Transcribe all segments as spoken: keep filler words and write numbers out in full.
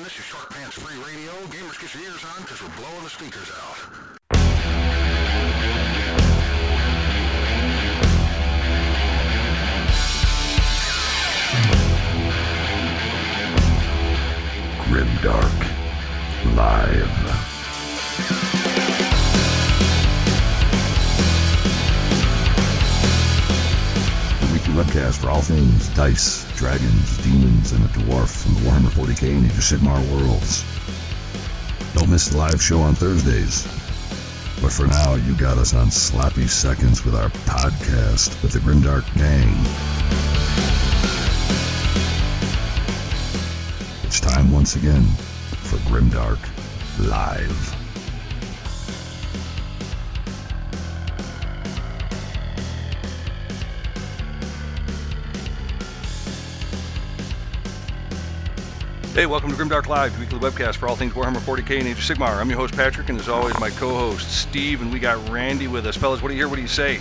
gentlemen, this is Short Pants Free Radio. Gamers, get your ears on because we're blowing the speakers out. Grimdark Live. Webcast for all things dice, dragons, demons, and a dwarf from the Warhammer forty K and Age of Sigmar worlds. Don't miss the live show on Thursdays. But for now, you got us on sloppy seconds with our podcast with the Grimdark Gang. It's time once again for Grimdark Live. Hey, welcome to Grimdark Live, weekly webcast for all things Warhammer forty K and Age of Sigmar. I'm your host, Patrick, and as always, my co-host, Steve, and we got Randy with us. Fellas, what do you hear? What do you say?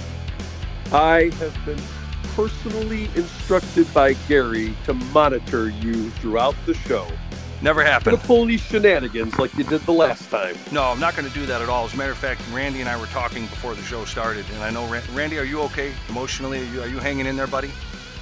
I have been personally instructed by Gary to monitor you throughout the show. Never happened. To pull any shenanigans like you did the last time. No, I'm not going to do that at all. As a matter of fact, Randy and I were talking before the show started, and I know, Randy, are you okay emotionally? Are you, are you hanging in there, buddy?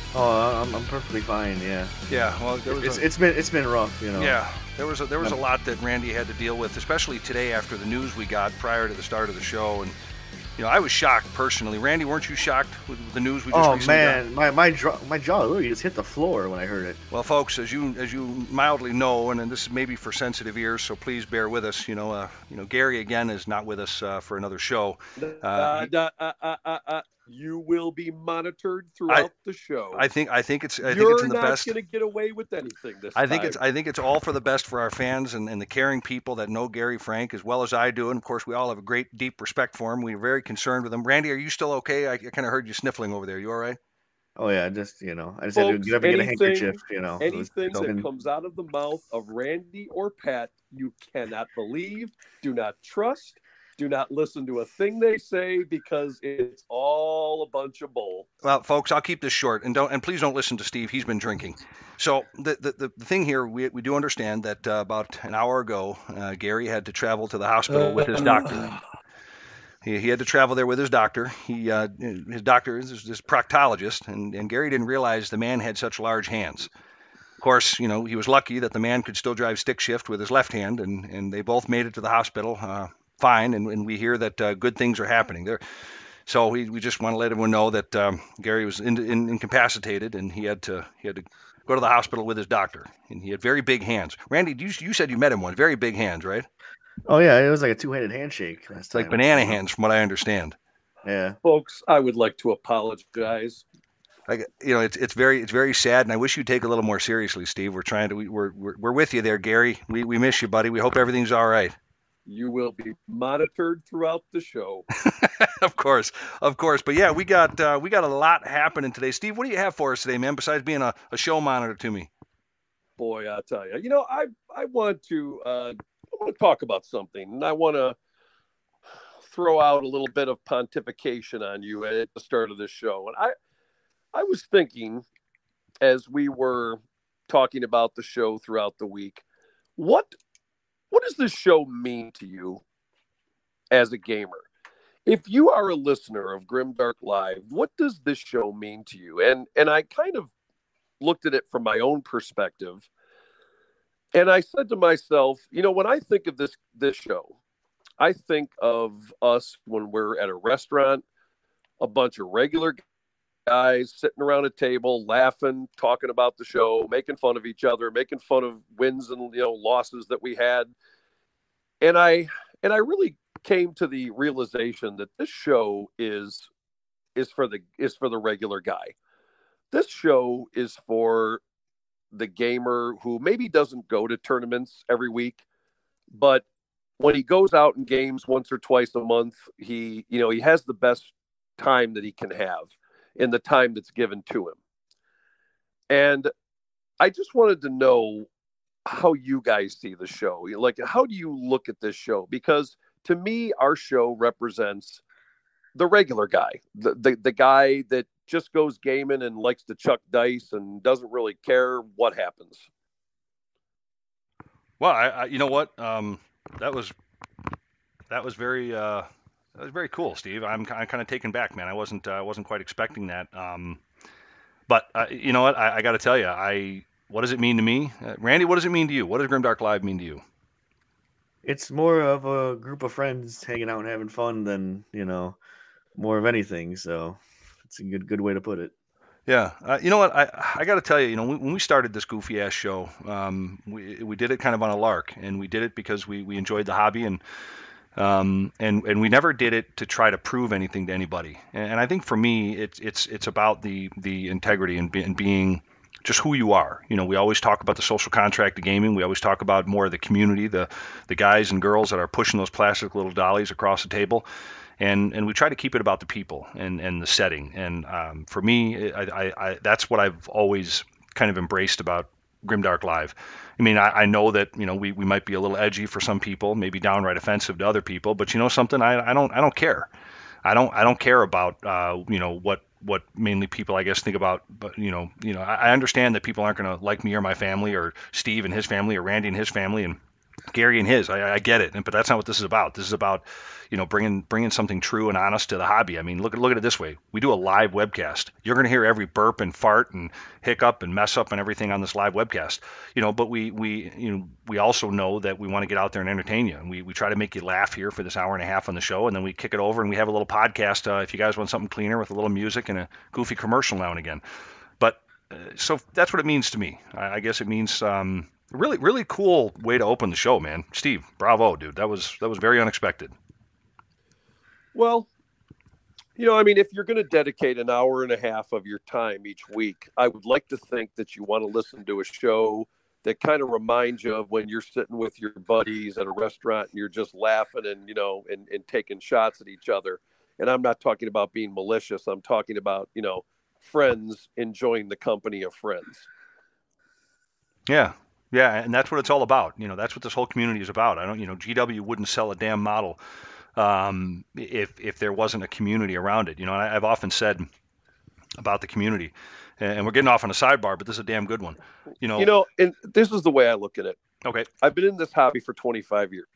Oh, I'm I'm perfectly fine. Yeah. Yeah. Well, there was it's a, it's been it's been rough, you know. Yeah. There was a, there was a lot that Randy had to deal with, especially today after the news we got prior to the start of the show, and you know I was shocked personally. Randy, weren't you shocked with the news we just oh, recently man, got? my my jaw my jaw literally just hit the floor when I heard it. Well, folks, as you as you mildly know, and, and this is maybe for sensitive ears, so please bear with us. You know, uh, you know, Gary again is not with us uh, for another show. Uh, he, uh, uh, uh, uh, uh. You will be monitored throughout I, the show. I think I think it's I You're think it's in the best. You're not going to get away with anything this I think time. it's I think it's all for the best for our fans and, and the caring people that know Gary Frank as well as I do, and of course we all have a great deep respect for him. We're very concerned with him. Randy, are you still okay? I, I kind of heard you sniffling over there. You all right? Oh yeah, just you know, I just Folks, had to get up and anything, get a handkerchief. You know, anything that been... comes out of the mouth of Randy or Pat, you cannot believe, do not trust. Do not listen to a thing they say because it's all a bunch of bull. Well, folks, I'll keep this short, and don't and please don't listen to Steve. He's been drinking. So the the, the thing here, we we do understand that uh, about an hour ago, uh, Gary had to travel to the hospital with his doctor. He, he had to travel there with his doctor. He uh, his doctor is this proctologist, and, and Gary didn't realize the man had such large hands. Of course, you know, he was lucky that the man could still drive stick shift with his left hand, and, and they both made it to the hospital uh, fine, and, and we hear that uh, good things are happening there. So we, we just want to let everyone know that um, Gary was in, in, incapacitated, and he had to he had to go to the hospital with his doctor, and he had very big hands. Randy, you you said you met him once. Very big hands, right? Oh yeah, it was like a two-handed handshake last time. Like banana hands, from what I understand. Yeah, folks, I would like to apologize. Like, you know, it's it's very it's very sad, and I wish you'd take it a little more seriously, Steve. We're trying to we, we're, we're we're with you there, Gary. We we miss you, buddy. We hope everything's all right. You will be monitored throughout the show. Of course, of course. But yeah, we got uh, we got a lot happening today. Steve, what do you have for us today, man? Besides being a, a show monitor to me. Boy, I tell you, you know, I I want to uh, I want to talk about something, and I want to throw out a little bit of pontification on you at the start of this show. And I I was thinking, as we were talking about the show throughout the week, what. What does this show mean to you as a gamer? If you are a listener of Grimdark Live, what does this show mean to you? And and I kind of looked at it from my own perspective. And I said to myself, you know, when I think of this this show, I think of us when we're at a restaurant, a bunch of regular guys sitting around a table, laughing, talking about the show, making fun of each other, making fun of wins and, you know, losses that we had. And I and I really came to the realization that this show is is for the is for the regular guy. This show is for the gamer who maybe doesn't go to tournaments every week, but when he goes out in games once or twice a month, he, you know, he has the best time that he can have in the time that's given to him. And I just wanted to know how you guys see the show. Like, how do you look at this show? Because to me, our show represents the regular guy, the, the, the guy that just goes gaming and likes to chuck dice and doesn't really care what happens. Well, I, I you know what? Um, that was that was very uh, that was very cool, Steve. I'm, I'm kind of taken back, man. I wasn't I uh, wasn't quite expecting that. Um, but uh, you know what? I, I got to tell you, I what does it mean to me, uh, Randy? What does it mean to you? What does Grimdark Live mean to you? It's more of a group of friends hanging out and having fun than, you know, more of anything. So it's a good good way to put it. Yeah, uh, you know what? I I got to tell you, you know, when, when we started this goofy ass show, um, we we did it kind of on a lark, and we did it because we we enjoyed the hobby, and um, and and we never did it to try to prove anything to anybody. And, and I think for me, it's it's it's about the the integrity and, be, and being just who you are. You know, we always talk about the social contract of gaming. We always talk about more of the community, the the guys and girls that are pushing those plastic little dollies across the table. And and we try to keep it about the people and, and the setting. And um, for me, I, I, I that's what I've always kind of embraced about Grimdark Live. I mean, I, I know that, you know, we, we might be a little edgy for some people, maybe downright offensive to other people, but you know something, I, I don't I don't care. I don't I don't care about uh, you know what what mainly people I guess think about. But you know you know I, I understand that people aren't going to like me or my family or Steve and his family or Randy and his family and Gary and his. I, I get it, but that's not what this is about. This is about, you know, bringing bringing something true and honest to the hobby. I mean, look at look at it this way: we do a live webcast. You're going to hear every burp and fart and hiccup and mess up and everything on this live webcast. You know, but we we you know we also know that we want to get out there and entertain you, and we we try to make you laugh here for this hour and a half on the show, and then we kick it over and we have a little podcast. Uh, if you guys want something cleaner with a little music and a goofy commercial now and again, but uh, so that's what it means to me. I, I guess it means. Um, Really, really cool way to open the show, man. Steve, bravo, dude. That was that was very unexpected. Well, you know, I mean, if you're going to dedicate an hour and a half of your time each week, I would like to think that you want to listen to a show that kind of reminds you of when you're sitting with your buddies at a restaurant and you're just laughing and, you know, and, and taking shots at each other. And I'm not talking about being malicious. I'm talking about, you know, friends enjoying the company of friends. Yeah. Yeah, and that's what it's all about. You know, that's what this whole community is about. I don't, you know, G W wouldn't sell a damn model um, if if there wasn't a community around it. You know, and I, I've often said about the community, and we're getting off on a sidebar, but this is a damn good one. You know, you know, and this is the way I look at it. Okay, I've been in this hobby for twenty-five years.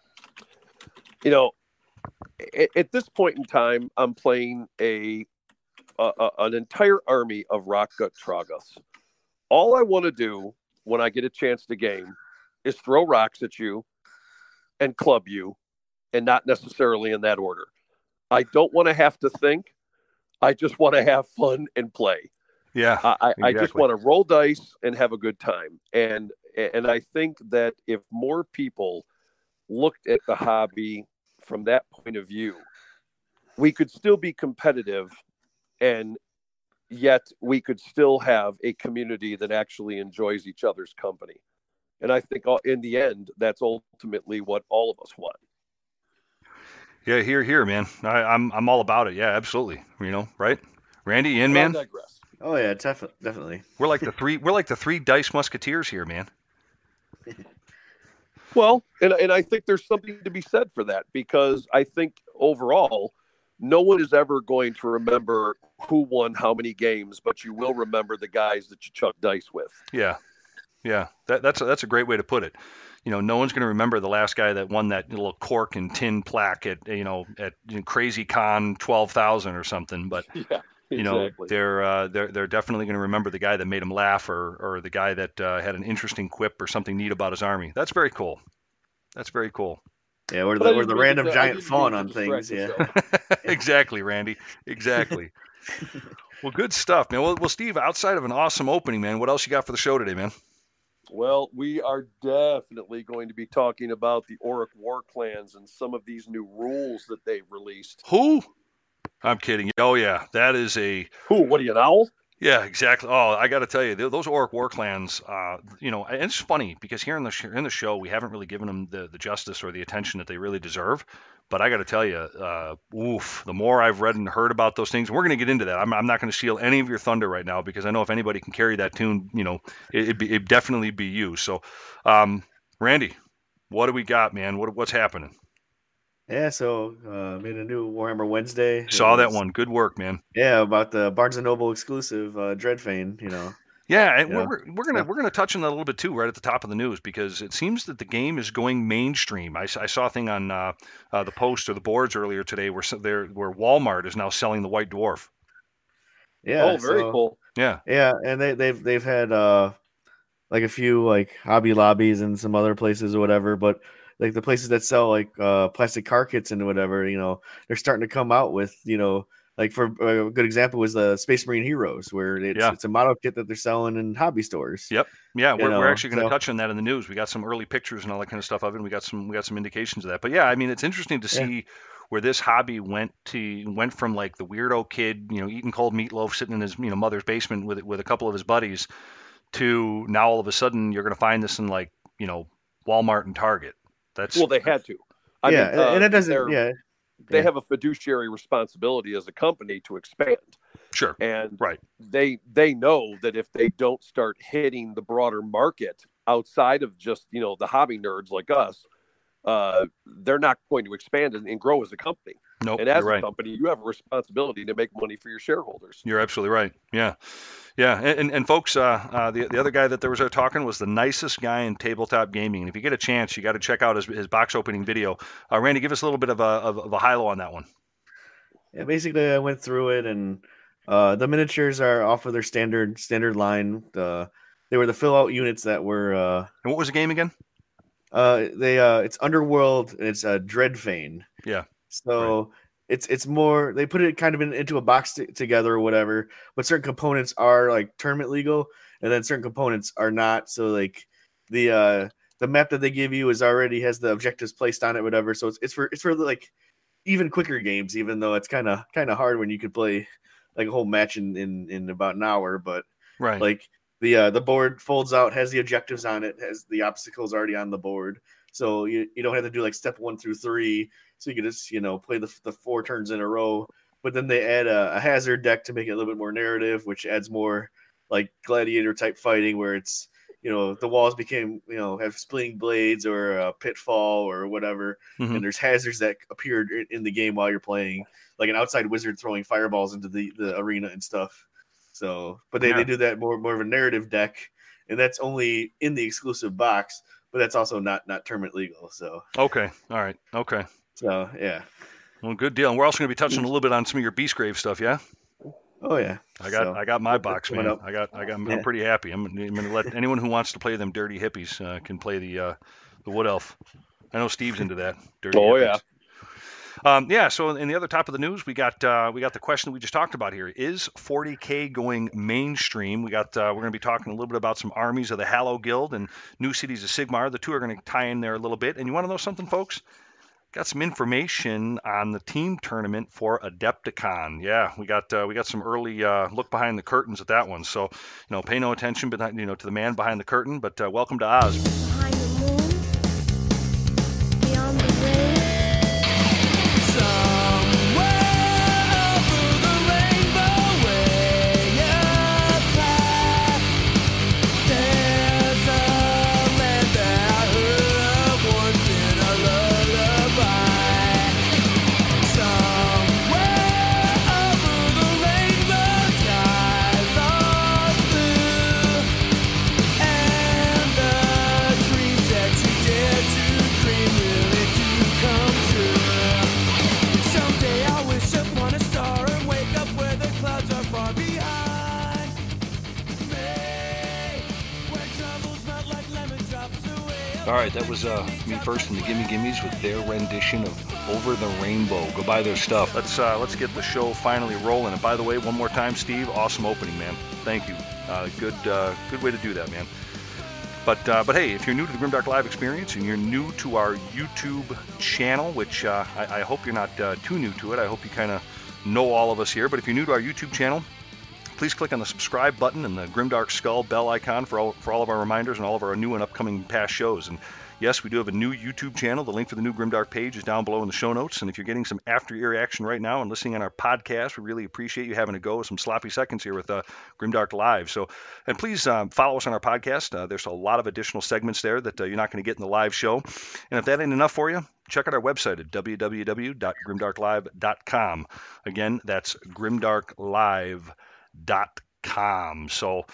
You know, at, at this point in time, I'm playing a, a, a an entire army of Rockgut Troggoths. All I want to do when I get a chance to game is throw rocks at you and club you, and not necessarily in that order. I don't want to have to think. I just want to have fun and play. Yeah, I, exactly. I just want to roll dice and have a good time. And, and I think that if more people looked at the hobby from that point of view, we could still be competitive, and yet we could still have a community that actually enjoys each other's company. And I think in the end, that's ultimately what all of us want. Yeah, here, here, man. I, I'm I'm all about it. Yeah, absolutely. You know, right? Randy, in, man? I digress. Oh yeah, def- definitely. We're like the three we're like the three dice musketeers here, man. Well, and and I think there's something to be said for that, because I think overall, no one is ever going to remember who won how many games, but you will remember the guys that you chuck dice with. Yeah, yeah, that, that's a, that's a great way to put it. You know, no one's going to remember the last guy that won that little cork and tin plaque at you know at you know, Crazy Con twelve thousand or something. But yeah, exactly. you know, they're uh, they're they're definitely going to remember the guy that made him laugh, or or the guy that uh, had an interesting quip or something neat about his army. That's very cool. That's very cool. Yeah, we're the, we're the random to, giant fawn on things. Yeah, exactly, Randy. Exactly. Well, good stuff, man. Well, well, Steve, outside of an awesome opening, man, what else you got for the show today, man? Well, we are definitely going to be talking about the Orruk War Clans and some of these new rules that they've released. Who? I'm kidding. Oh, yeah. That is a... Who? What are you, an owl? Yeah, exactly. Oh, I got to tell you, those Orruk War Clans, uh, you know, and it's funny because here in the sh- in the show, we haven't really given them the, the justice or the attention that they really deserve. But I got to tell you, uh, oof, the more I've read and heard about those things, we're going to get into that. I'm, I'm not going to steal any of your thunder right now, because I know if anybody can carry that tune, you know, it, it'd, be, it'd definitely be you. So, um, Randy, what do we got, man? What what's happening? Yeah, so uh, made a new Warhammer Wednesday. Saw was, that one. Good work, man. Yeah, about the Barnes and Noble exclusive uh, Dreadfane. You know, Yeah, and You we're know? we're we're gonna So, we're gonna touch on that a little bit too, right at the top of the news, because it seems that the game is going mainstream. I, s- I saw a thing on uh, uh, the post or the boards earlier today where so there where Walmart is now selling the White Dwarf. yeah. Oh, very So cool. Yeah, yeah, and they they've they've had uh like a few like Hobby Lobbies and some other places or whatever, but like the places that sell like uh plastic car kits and whatever, you know, they're starting to come out with, you know, like for a good example was the Space Marine Heroes, where it's yeah, it's a model kit that they're selling in hobby stores. yep, yeah. You We're we're know, actually going to so touch on that in the news. We got some early pictures and all that kind of stuff of it. And we got some we got some indications of that. But yeah, I mean, it's interesting to yeah, see where this hobby went to went from like the weirdo kid, you know, eating cold meatloaf, sitting in his you know mother's basement with with a couple of his buddies, to now all of a sudden you're going to find this in like you know Walmart and Target. That's Well, they had to. I yeah, mean, and, uh, and it doesn't, they're yeah, they yeah, have a fiduciary responsibility as a company to expand, sure, and right, they they know that if they don't start hitting the broader market outside of just you know the hobby nerds like us, uh, they're not going to expand and, and grow as a company. nope, And you're as a right. company, you have a responsibility to make money for your shareholders. You're absolutely right. Yeah. Yeah, and, and, and folks, uh, uh, the the other guy that there was there talking was the nicest guy in tabletop gaming. And if you get a chance, you got to check out his, his box opening video. Uh, Randy, give us a little bit of a of, of a high-low on that one. yeah. Basically, I went through it, and uh, the miniatures are off of their standard standard line. Uh, they were the fill out units that were uh, And what was the game again? uh, they uh, it's Underworld, and it's uh, Dreadfane. Yeah, right. So it's it's more they put it kind of in, into a box t- together or whatever, but certain components are like tournament legal, and then certain components are not. So like the uh the map that they give you is already has the objectives placed on it, whatever. So it's it's for it's for like even quicker games, even though it's kind of kind of hard when you could play like a whole match in, in in about an hour. But Right. like the uh, the board folds out, has the objectives on it, has the obstacles already on the board, so you, you don't have to do like step one through three. So you can just you know play the the four turns in a row. But then they add a, a hazard deck to make it a little bit more narrative, which adds more like gladiator type fighting, where it's you know the walls became you know have splitting blades or a pitfall or whatever, Mhm. and there's hazards that appeared in, in the game while you're playing, like an outside wizard throwing fireballs into the, the arena and stuff. So, but they, Yeah. they do that more more of a narrative deck, and that's only in the exclusive box, but that's also not not tournament legal. So, Okay. All right. Okay. so yeah. Well, good deal. And we're also going to be touching a little bit on some of your Beastgrave stuff. Yeah. Oh yeah. I got So, I got my that's box, coming man. up. I got I got I'm Yeah. pretty happy. I'm, I'm going to let anyone who wants to play them dirty hippies uh, can play the uh, the Wood Elf. I know Steve's into that. Dirty Oh, hippies. yeah. Um, yeah. So in the other top of the news, we got uh, we got the question we just talked about here: is forty K going mainstream? We got uh, we're going to be talking a little bit about some armies of the Hallow Guild and New Cities of Sigmar. The two are going to tie in there a little bit. And you want to know something, folks? Got some information on the team tournament for Adepticon. Yeah, we got uh, we got some early uh, look behind the curtains at that one. So, you know, pay no attention, but you know, to the man behind the curtain. But uh, welcome to Oz. Behind the moon, beyond the rain. All right, that was uh, Me First and the Gimme Gimmes with their rendition of Over the Rainbow. Go buy their stuff. Let's uh, let's get the show finally rolling. And by the way, one more time, Steve, awesome opening, man. Thank you. Uh, good uh, good way to do that, man. But uh, but hey, if you're new to the Grimdark Live experience and you're new to our YouTube channel, which uh, I, I hope you're not uh, too new to it. I hope you kind of know all of us here. But if you're new to our YouTube channel, please click on the subscribe button and the Grimdark Skull bell icon for all, for all of our reminders and all of our new and upcoming past shows. And yes, we do have a new YouTube channel. The link for the new Grimdark page is down below in the show notes. And if you're getting some after-ear action right now and listening on our podcast, we really appreciate you having a go with some sloppy seconds here with uh, Grimdark Live. So, and please um, follow us on our podcast. Uh, there's a lot of additional segments there that uh, you're not going to get in the live show. And if that ain't enough for you, check out our website at w w w dot grimdark live dot com. Again, that's grimdark live dot com. So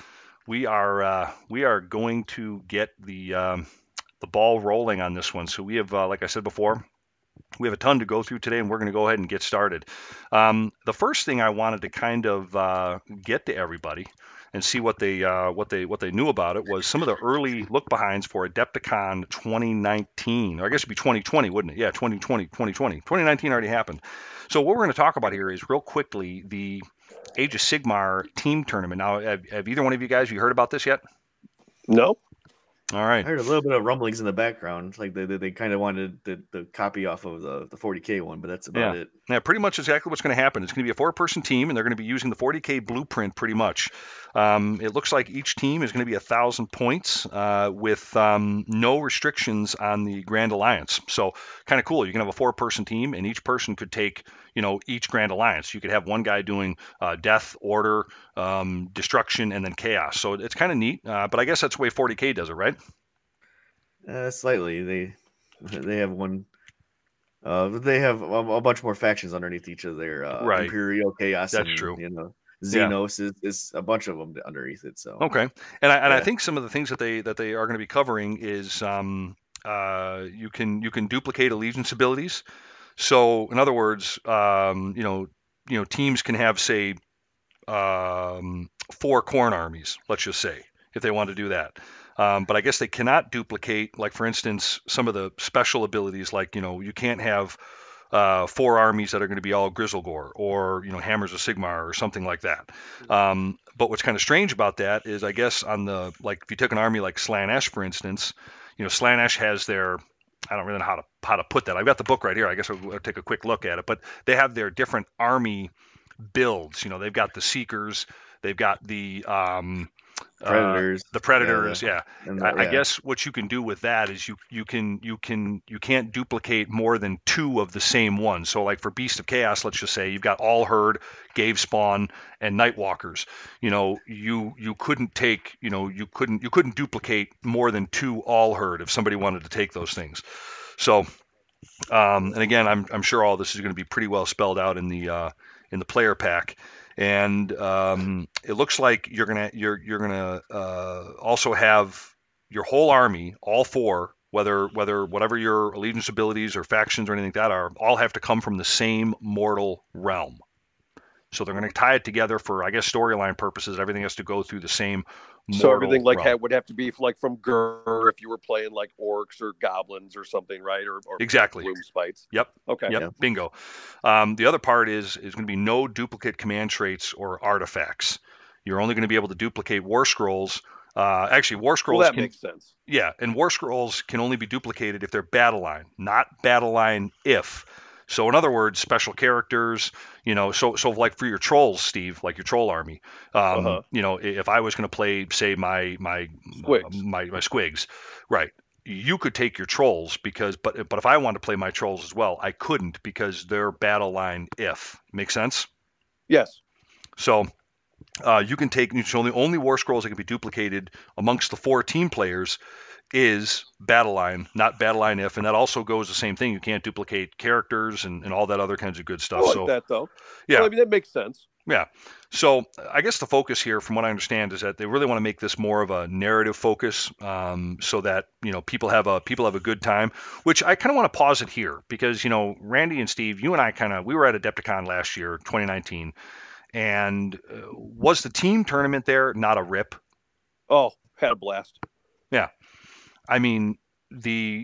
we are uh, we are going to get the um, the ball rolling on this one. So we have, uh, like I said before, we have a ton to go through today, and we're going to go ahead and get started. Um, the first thing I wanted to kind of uh, get to everybody and see what they uh, what they what they knew about it was some of the early look behinds for Adepticon twenty nineteen, or I guess it'd be twenty twenty, wouldn't it? Yeah, twenty twenty, twenty twenty. twenty nineteen already happened. So what we're going to talk about here is real quickly the Age of Sigmar team tournament. Now, have, have either one of you guys, have you heard about this yet? No. All right. I heard a little bit of rumblings in the background, like they they, they kind of wanted the, the copy off of the, the forty K one, but that's about yeah. it. Yeah, pretty much exactly what's going to happen. It's going to be a four-person team, and they're going to be using the forty K blueprint pretty much. Um, it looks like each team is going to be a thousand points uh, with um, no restrictions on the Grand Alliance. So kind of cool. You can have a four-person team, and each person could take, you know, each Grand Alliance. You could have one guy doing uh, death, order, um, destruction, and then chaos. So it's kind of neat. Uh, but I guess that's the way forty K does it, right? Uh, slightly. They they have one. Uh, they have a, a bunch more factions underneath each of their uh, right. Imperial Chaos. That's and, true. You know, Xenos yeah. is, is a bunch of them underneath it. So okay, and I and yeah. I think some of the things that they that they are going to be covering is um uh you can you can duplicate allegiance abilities. So in other words, um you know you know teams can have say um four corn armies, let's just say, if they want to do that. Um, but I guess they cannot duplicate, like, for instance, some of the special abilities, like, you know, you can't have uh, four armies that are going to be all Grizzlegore or, you know, Hammers of Sigmar or something like that. Um, but what's kind of strange about that is, I guess, on the, like, if you took an army like Slaanesh, for instance, you know, Slaanesh has their, I don't really know how to how to put that. I've got the book right here. I guess I'll, I'll take a quick look at it. But they have their different army builds. You know, they've got the Seekers, they've got the um, Predators, uh, the Predators, yeah. yeah. The, I, yeah. I guess what you can do with that is you you can you can you can't duplicate more than two of the same one. So, like for Beast of Chaos, let's just say you've got All Herd, Gave Spawn, and Nightwalkers. You know, you you couldn't take you know you couldn't you couldn't duplicate more than two All Herd if somebody wanted to take those things. So, um, and again, I'm I'm sure all this is going to be pretty well spelled out in the uh, in the player pack. And um, it looks like you're gonna you're you're gonna uh, also have your whole army, all four, whether whether whatever your allegiance abilities or factions or anything like that are, all have to come from the same mortal realm. So they're going to tie it together for, I guess, storyline purposes. Everything has to go through the same mortal So everything like realm. had, would have to be like from Gur if you were playing like orcs or goblins or something, right? Or, or exactly. Bloom Spites. Yep. Okay. Yep. Yeah. Bingo. Um, the other part is is going to be no duplicate command traits or artifacts. You're only going to be able to duplicate War Scrolls. Uh, actually, War Scrolls. Well, that can, makes sense. Yeah, and War Scrolls can only be duplicated if they're battle line, not battle line if. So in other words, special characters, you know, so so like for your trolls, Steve, like your troll army, um, Uh-huh. you know, if I was going to play, say, my my Squigs. uh, my my squigs, right? You could take your trolls because, but but if I wanted to play my trolls as well, I couldn't because they're battle line if. Make sense? Yes. So uh, you can take so the only War Scrolls that can be duplicated amongst the four team players is battle line, not battle line if, and that also goes the same thing. You can't duplicate characters and, and all that other kinds of good stuff. I like so that though. yeah, Well, I mean that makes sense. Yeah. So I guess the focus here, from what I understand, is that they really want to make this more of a narrative focus, um, so that, you know, people have a people have a good time. Which I kind of want to pause it here because, you know, Randy and Steve, you and I kind of we were at Adepticon last year, twenty nineteen, and uh, was the team tournament there not a rip? Oh, had a blast. Yeah. I mean the.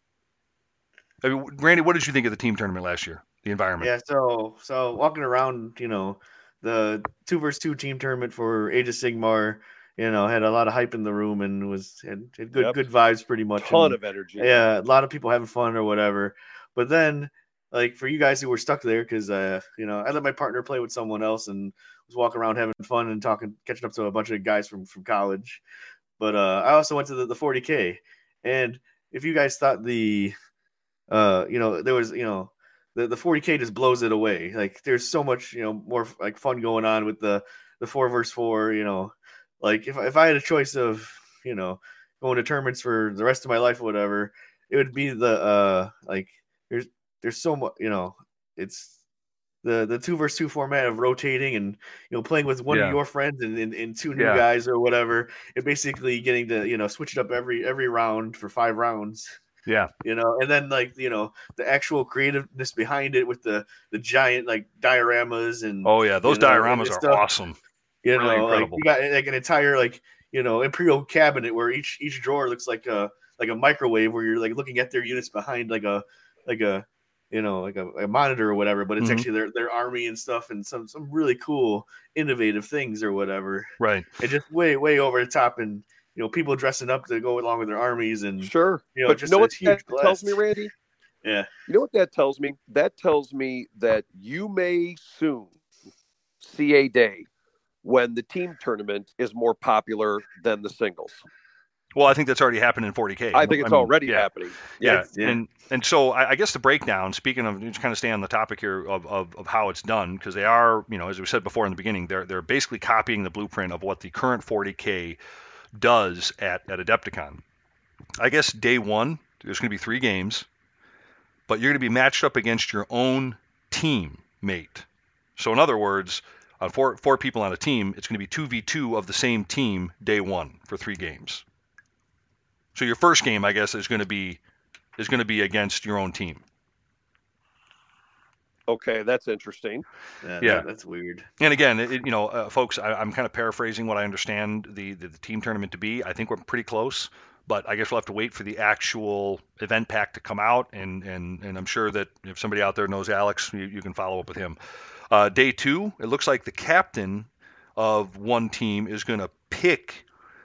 I mean, Randy, what did you think of the team tournament last year? The environment. Yeah, so so walking around, you know, the two versus two team tournament for Age of Sigmar, you know, had a lot of hype in the room and was had, had good Yep. good vibes pretty much. Ton and, of energy. Yeah, a lot of people having fun or whatever. But then, like for you guys who were stuck there, because uh, you know, I let my partner play with someone else and was walking around having fun and talking, catching up to a bunch of guys from from college. But uh, I also went to the, the forty K, and if you guys thought the, uh, you know, there was, you know. The, the forty K just blows it away. Like there's so much, you know, more like fun going on with the, the four versus four, you know, like if, if I had a choice of, you know, going to tournaments for the rest of my life or whatever, it would be the, uh, like there's, there's so much, you know, it's, the the two versus two format of rotating and you know playing with one Yeah. of your friends and, and, and two new Yeah. guys or whatever, and basically getting to you know switch it up every every round for five rounds. Yeah. You know, and then like you know the actual creativeness behind it with the the giant like dioramas and Oh yeah, those you know, dioramas and are stuff. awesome. You Really know, like incredible. you got like an entire like you know Imperial cabinet where each each drawer looks like a like a microwave where you're like looking at their units behind like a like a you know like a, a monitor or whatever, but it's Mhm. actually their their army and stuff and some some really cool innovative things or whatever. Right. And just way way over the top and you know people dressing up to go along with their armies and Sure. you know But just you know a what huge that tells me, blast. Randy? Yeah. You know what that tells me? That tells me that you may soon see a day when the team tournament is more popular than the singles. Well, I think that's already happened in forty K. I think it's mean, already yeah. happening. Yeah. Yeah. And and so I, I guess the breakdown, speaking of, just kind of stay on the topic here of, of, of how it's done, because they are, you know, as we said before in the beginning, they're they're basically copying the blueprint of what the current forty K does at, at Adepticon. I guess day one, there's going to be three games, but you're going to be matched up against your own team mate. So in other words, on four four people on a team, it's going to be two v two of the same team day one for three games. So your first game, I guess, is going to be is going to be against your own team. Okay, that's interesting. Yeah, Yeah. that- that's weird. And again, it, you know, uh, folks, I, I'm kind of paraphrasing what I understand the, the the team tournament to be. I think we're pretty close, but I guess we'll have to wait for the actual event pack to come out, and and and I'm sure that if somebody out there knows Alex, you, you can follow up with him. Uh, day two, it looks like the captain of one team is going to pick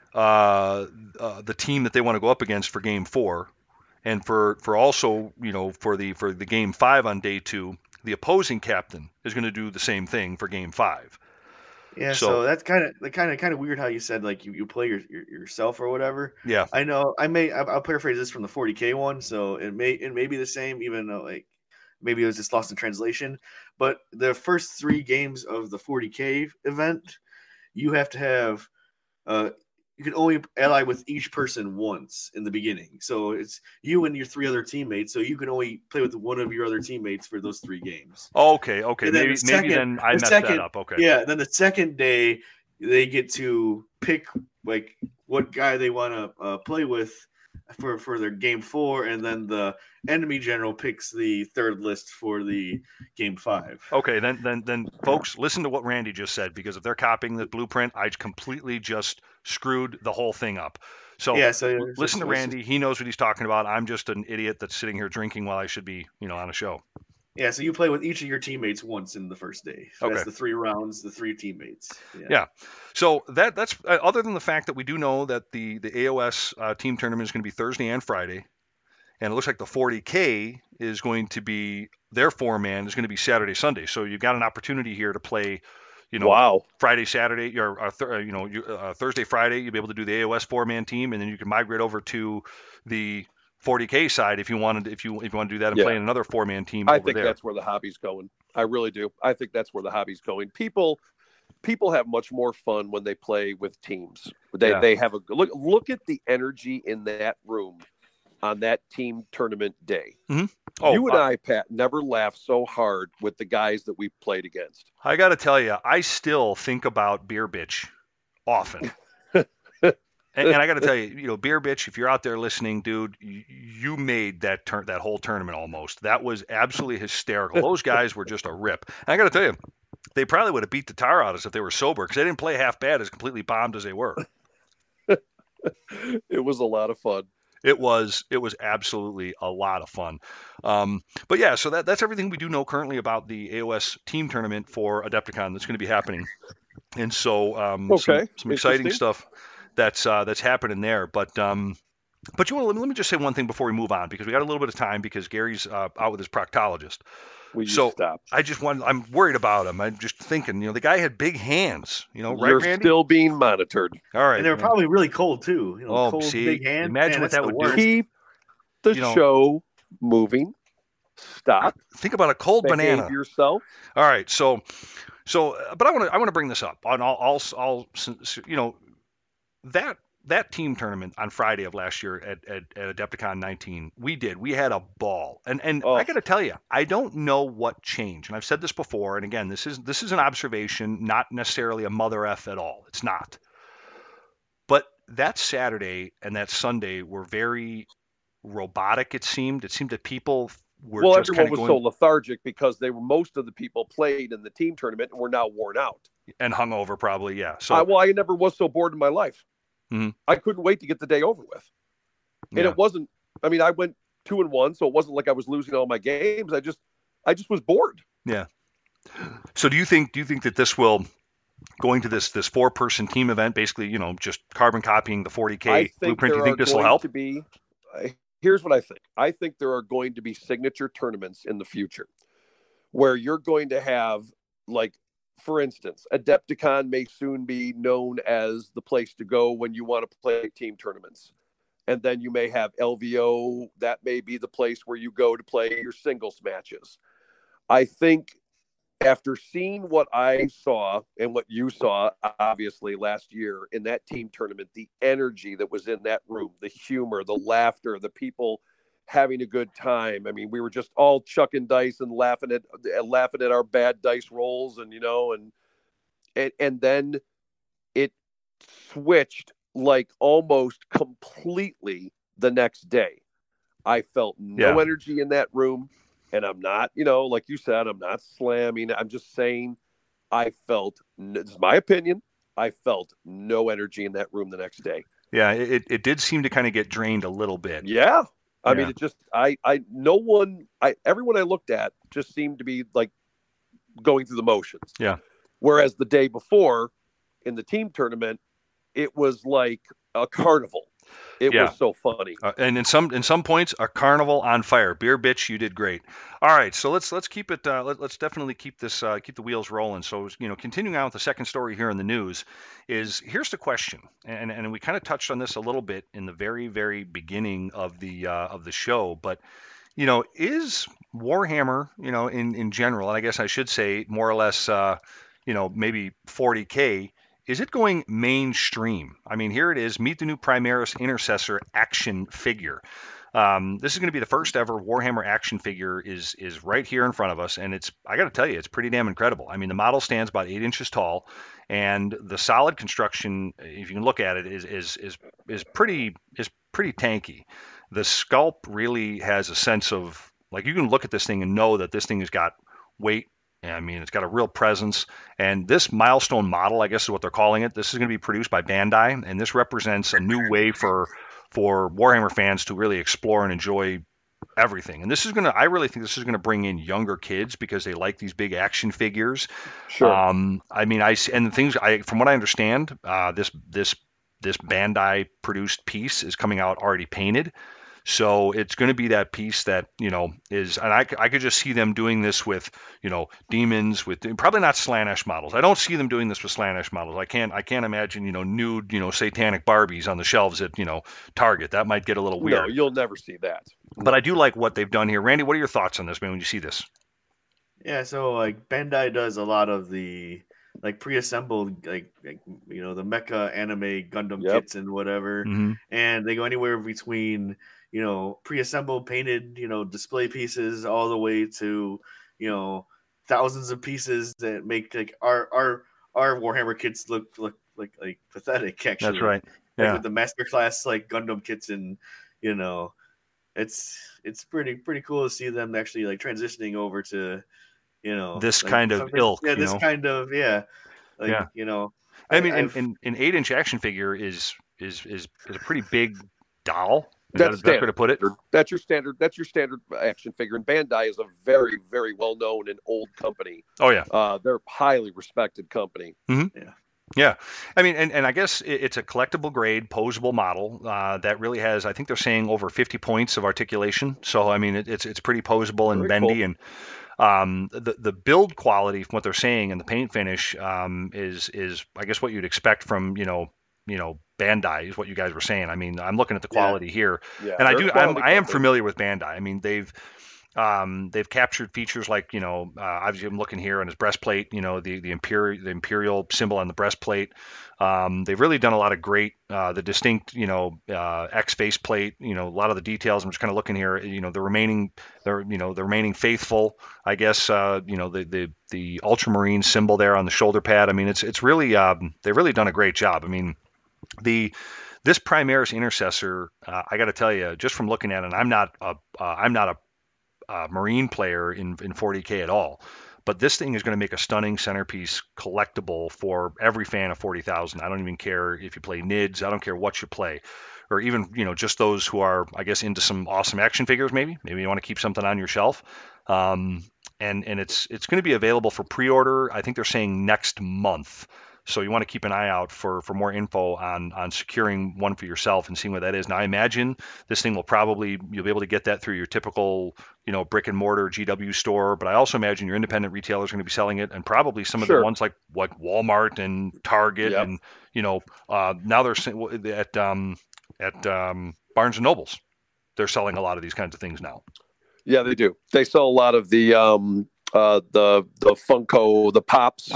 uh, uh, the team that they want to go up against for game four, and for for also you know for the for the game five on day two, the opposing captain is going to do the same thing for game five. Yeah, So- so, that's kind of kind of kind of weird how you said like you, you play your, your yourself or whatever. Yeah, I know I may I'll I'll paraphrase this from the forty K one, so it may it may be the same, even though like maybe it was just lost in translation. But the first three games of the forty K event, you have to have uh you can only ally with each person once in the beginning. So it's you and your three other teammates. So you can only play with one of your other teammates for those three games. okay, okay, And then maybe the maybe second- then I the messed second- that up. Okay, Yeah, then the second day they get to pick like what guy they want to uh, play with for for their game four, and then the enemy general picks the third list for the game five. Okay, then then then folks, listen to what Randy just said, because if they're copying the blueprint, I completely just screwed the whole thing up. So yeah, so l- it's listen just- to it's Randy. He knows what he's talking about. I'm just an idiot that's sitting here drinking while I should be, you know, on a show. Yeah, so you play with each of your teammates once in the first day. So Okay. that's the three rounds, the three teammates. Yeah. So that that's uh, other than the fact that we do know that the the A O S uh, team tournament is going to be Thursday and Friday, and it looks like the forty K is going to be their four man is going to be Saturday Sunday. So you've got an opportunity here to play, you know, Wow. Friday Saturday or uh, th- uh, you know you- uh, Thursday Friday you'll be able to do the A O S four man team, and then you can migrate over to the forty K side if you wanted if you if you want to do that and Yeah. play in another four man team I over think there. that's where the hobby's going. I really do. I think that's where the hobby's going. People people have much more fun when they play with teams. They Yeah. they have a look look at the energy in that room on that team tournament day. Oh, you and uh, I, Pat, never laughed so hard with the guys that we played against. I got to tell you, I still think about Beer Bitch often. And, and I got to tell you, you know, Beer Bitch, if you're out there listening, dude, you, you made that turn, that whole tournament almost. That was absolutely hysterical. Those guys were just a rip. And I got to tell you, they probably would have beat the tar out of us if they were sober, because they didn't play half bad, as completely bombed as they were. It was a lot of fun. It was it was absolutely a lot of fun. Um, but yeah, so that, that's everything we do know currently about the A O S team tournament for Adepticon that's going to be happening. And so um, some, Okay, some exciting interesting. stuff that's uh, that's happening there. But um, but you know, let me, let me just say one thing before we move on, because we got a little bit of time, because Gary's uh, out with his proctologist. Will you So, stop? I just want I'm worried about him. I'm just thinking, you know, the guy had big hands, you know, right, You're Randy? still being monitored. All right. And they're man. probably really cold too. You know, Oh, cold see, big hands. imagine Man, what that's that the would do. worst. Keep the You know- show moving. Stop. Think about a cold Behave banana. yourself. All right, so, so, uh, but I want to, I want to bring this up on all, all, all, you know, that that team tournament on Friday of last year at, at, at Adepticon nineteen, we did. We had a ball. And and Oh. I got to tell you, I don't know what changed. And I've said this before. And again, this is this is an observation, not necessarily a mother F at all. It's not. But that Saturday and that Sunday were very robotic, it seemed. It seemed that people were well, just kind everyone of was going so lethargic because they were most of the people played in the team tournament and were now worn out. and hungover, probably. Yeah. So I, well, I never was so bored in my life. Mhm. I couldn't wait to get the day over with. And yeah. it wasn't, I mean, I went two and one, so it wasn't like I was losing all my games. I just, I just was bored. Yeah. So do you think do you think that this will going to this this four person team event, basically, you know, just carbon copying the forty K I think blueprint? Do you there think are this will going help? to be, uh, here's what I think. I think there are going to be signature tournaments in the future where you're going to have, like, for instance, Adepticon may soon be known as the place to go when you want to play team tournaments. And then you may have L V O. That may be the place where you go to play your singles matches. I think after seeing what I saw and what you saw, obviously, last year in that team tournament, the energy that was in that room, the humor, the laughter, the people having a good time. I mean, we were just all chucking dice and laughing at laughing at our bad dice rolls, and you know, and and and then it switched like almost completely the next day. I felt no Yeah. energy in that room. And I'm not, you know, like you said, I'm not slamming. I'm just saying I felt, this is my opinion, I felt no energy in that room the next day. Yeah, it, it did seem to kind of get drained a little bit. Yeah. I Yeah. mean, it just, I, I, no one, I, everyone I looked at just seemed to be like going through the motions. Yeah. Whereas the day before in the team tournament, it was like a carnival. It Yeah. was so funny. Uh, and in some in some points, a carnival on fire. Beer bitch, you did great. All right, so let's let's keep it. Uh, let, let's definitely keep this uh, keep the wheels rolling. So you know, continuing on with the second story here in the news is here's the question, and and we kind of touched on this a little bit in the very very beginning of the uh, of the show, but you know, is Warhammer, you know, in in general, and I guess I should say more or less, uh, you know, maybe forty K. Is it going mainstream? I mean, here it is. Meet the new Primaris Intercessor action figure. Um, this is going to be the first ever Warhammer action figure. is is right here in front of us, and it's I got to tell you, it's pretty damn incredible. I mean, the model stands about eight inches tall, and the solid construction, if you can look at it, is is is is pretty is pretty tanky. The sculpt really has a sense of like you can look at this thing and know that this thing has got weight. I mean, it's got a real presence. And this milestone model, I guess is what they're calling it, this is going to be produced by Bandai. And this represents a new way for for Warhammer fans to really explore and enjoy everything. And this is going to, I really think this is going to bring in younger kids because they like these big action figures. Sure. Um, I mean, I and the things I, from what I understand, uh, this this this Bandai produced piece is coming out already painted. So it's going to be that piece that, you know, is, and I, I could just see them doing this with, you know, demons, with probably not Slaanesh models. I don't see them doing this with Slaanesh models. I can't, I can't imagine, you know, nude, you know, satanic Barbies on the shelves at, you know, Target. That might get a little weird. No, you'll never see that. But I do like what they've done here. Randy, what are your thoughts on this, man, when you see this? Yeah, so like Bandai does a lot of the like pre-assembled, like, like you know, the mecha anime Gundam Yep. kits and whatever, Mm-hmm. and they go anywhere between, you know, pre-assembled painted, you know, display pieces all the way to, you know, thousands of pieces that make like our our our Warhammer kits look look like like pathetic. Actually, That's right. Like Yeah. with the masterclass like Gundam kits, and you know, it's it's pretty pretty cool to see them actually like transitioning over to, you know, This like, kind of something- ilk, Yeah, you this know? kind of yeah, like Yeah. you know. I mean, an, I've- an, an eight inch action figure is, is, is, is a pretty big doll. Is That's that the best way to put it? That's your standard. That's your standard action figure. And Bandai is a very, very well known and old company. Oh, yeah. Uh, they're a highly respected company. Yeah, I mean, and, and I guess it- it's a collectible grade, posable model uh, that really has, I think they're saying over fifty points of articulation. So, I mean, it, it's it's pretty posable and Very bendy, cool. and um, the the build quality from what they're saying and the paint finish um, is is I guess what you'd expect from you know you know Bandai is what you guys were saying. I mean, I'm looking at the Yeah. quality here, Yeah, and I they're a do I'm, quality I am company. familiar with Bandai. I mean, they've Um, they've captured features like, you know, uh, obviously I'm looking here on his breastplate, you know, the the imperial the imperial symbol on the breastplate. Um, they've really done a lot of great, uh, the distinct, you know, uh, X faceplate, you know, a lot of the details. I'm just kind of looking here, you know, the remaining, the you know, the remaining faithful, I guess, uh, you know, the the the ultramarine symbol there on the shoulder pad. I mean, it's it's really um, they've really done a great job. I mean, the this Primaris Intercessor, uh, I got to tell you, just from looking at it, and I'm not a uh, I'm not a uh, Marine player in, in forty K at all. But this thing is going to make a stunning centerpiece collectible for every fan of forty thousand. I don't even care if you play N I D S. I don't care what you play. Or even, you know, just those who are, I guess, into some awesome action figures maybe. Maybe you want to keep something on your shelf. Um, and and it's it's going to be available for pre-order. I think they're saying next month. So you want to keep an eye out for, for more info on, on securing one for yourself and seeing what that is. Now, I imagine this thing will probably, you'll be able to get that through your typical, you know, brick and mortar G W store. But I also imagine your independent retailers are going to be selling it, and probably some of Sure. the ones like like Walmart and Target, Yep. and, you know, uh, now they're s- at um, at um, Barnes and Nobles. They're selling a lot of these kinds of things now. Yeah, they do. They sell a lot of the um, uh, the the Funko, the Pops.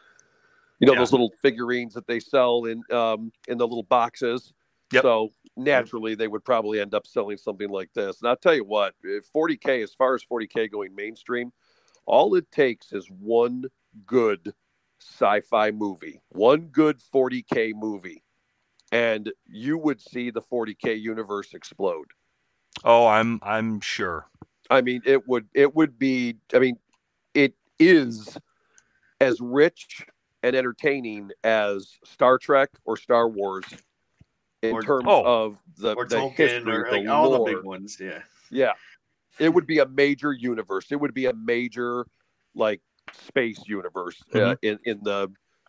You know, Yeah. those little figurines that they sell in um, in the little boxes. Yep. So naturally, they would probably end up selling something like this. And I'll tell you what, if forty K, as far as forty K going mainstream, all it takes is one good sci-fi movie, one good forty K movie, and you would see the forty K universe explode. Oh, I'm I'm sure. I mean, it would it would be. I mean, it is as rich and entertaining as Star Trek or Star Wars in Or- terms oh, of the, or the Tolkien, history, or the like all the lore. big ones. Yeah. Yeah, it would be a major universe. It would be a major like space universe uh, Mhm. in in the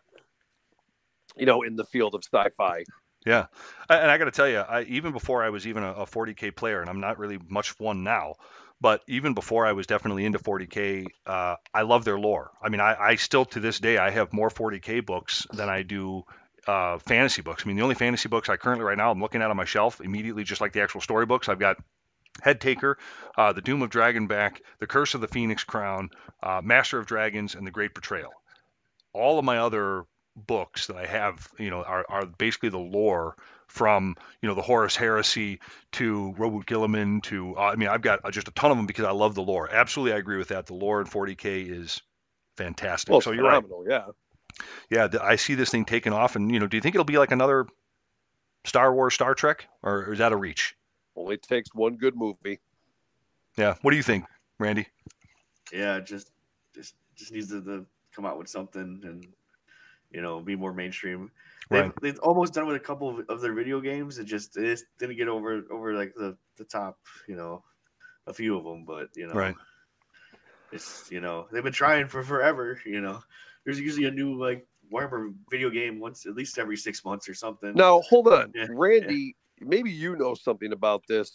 you know in the field of sci-fi. Yeah, A- and I got to tell you, I, even before I was even a, a forty K player, and I'm not really much one now, but even before I was definitely into forty K, uh, I love their lore. I mean, I, I still to this day I have more forty K books than I do uh, fantasy books. I mean, the only fantasy books I currently right now I'm looking at on my shelf immediately, just like the actual storybooks, I've got Head Taker, uh, The Doom of Dragonback, The Curse of the Phoenix Crown, uh, Master of Dragons, and The Great Betrayal. All of my other books that I have, you know, are, are basically the lore from, you know, the Horus Heresy to Robu Gilliman to, uh, I mean, I've got just a ton of them because I love the lore. Absolutely, I agree with that. The lore in forty K is fantastic. Well, it's so you're right. phenomenal. Yeah. Yeah, th- I see this thing taking off, and you know, do you think it'll be like another Star Wars, Star Trek, or, or is that a reach? Only takes one good movie. Yeah. What do you think, Randy? Yeah. Just, just, just needs to, to come out with something and, you know, be more mainstream. They've, Right. they've almost done with a couple of, of their video games. It just, it just didn't get over, over like the, the top, you know, a few of them, but you know, Right. it's, you know, they've been trying for forever, you know, there's usually a new, like, Warhammer video game once, at least every six months or something. Now, hold on. Yeah, Randy, maybe you know something about this.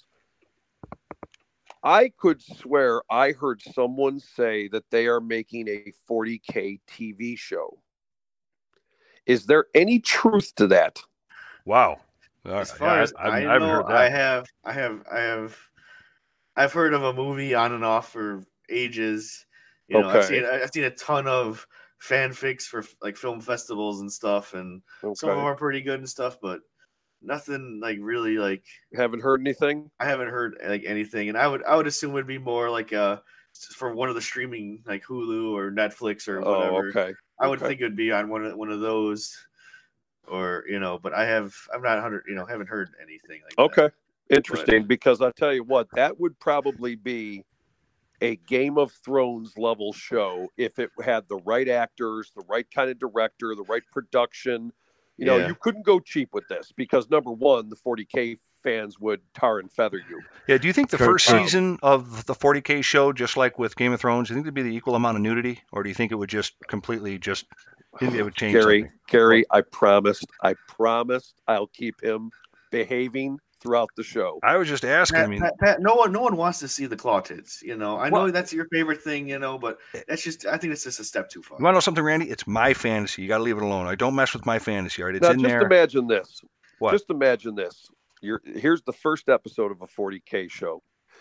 I could swear I heard someone say that they are making a forty K T V show. Is there any truth to that? Wow. Uh, As far yeah, as I, I, I, I haven't know, heard that. I have, I have, I have, I've heard of a movie on and off for ages. You know, I've Okay. seen, I've seen a ton of fanfics for like film festivals and stuff, and some of them Okay. are pretty good and stuff, but nothing like really like Haven't heard anything? I haven't heard like anything. And I would, I would assume it'd be more like uh for one of the streaming like Hulu or Netflix or Oh, whatever. okay. I would Okay. think it'd be on one of one of those, or you know, but I have, I'm not hundred, you know, haven't heard anything like that. Okay. Interesting, because I tell you what, that would probably be a Game of Thrones level show if it had the right actors, the right kind of director, the right production. You know, Yeah. you couldn't go cheap with this because number one, the forty K fans would tar and feather you. Yeah, do you think the Kurt first Cobain. season of the forty K show, just like with Game of Thrones, do you think there'd be the equal amount of nudity, or do you think it would just completely just, do you think it would change Gary, something? Gary, I promised, I promised I'll keep him behaving throughout the show. I was just asking. I Pat, mean, Pat, Pat, no one, no one wants to see the claw tits. You know, I know Well- that's your favorite thing. You know, but that's just, I think it's just a step too far. you want to know something, Randy? It's my fantasy. You got to leave it alone. I don't mess with my fantasy. All right, it's Now, in just there. imagine this. What? Just imagine this. You're here's the first episode of a forty K show.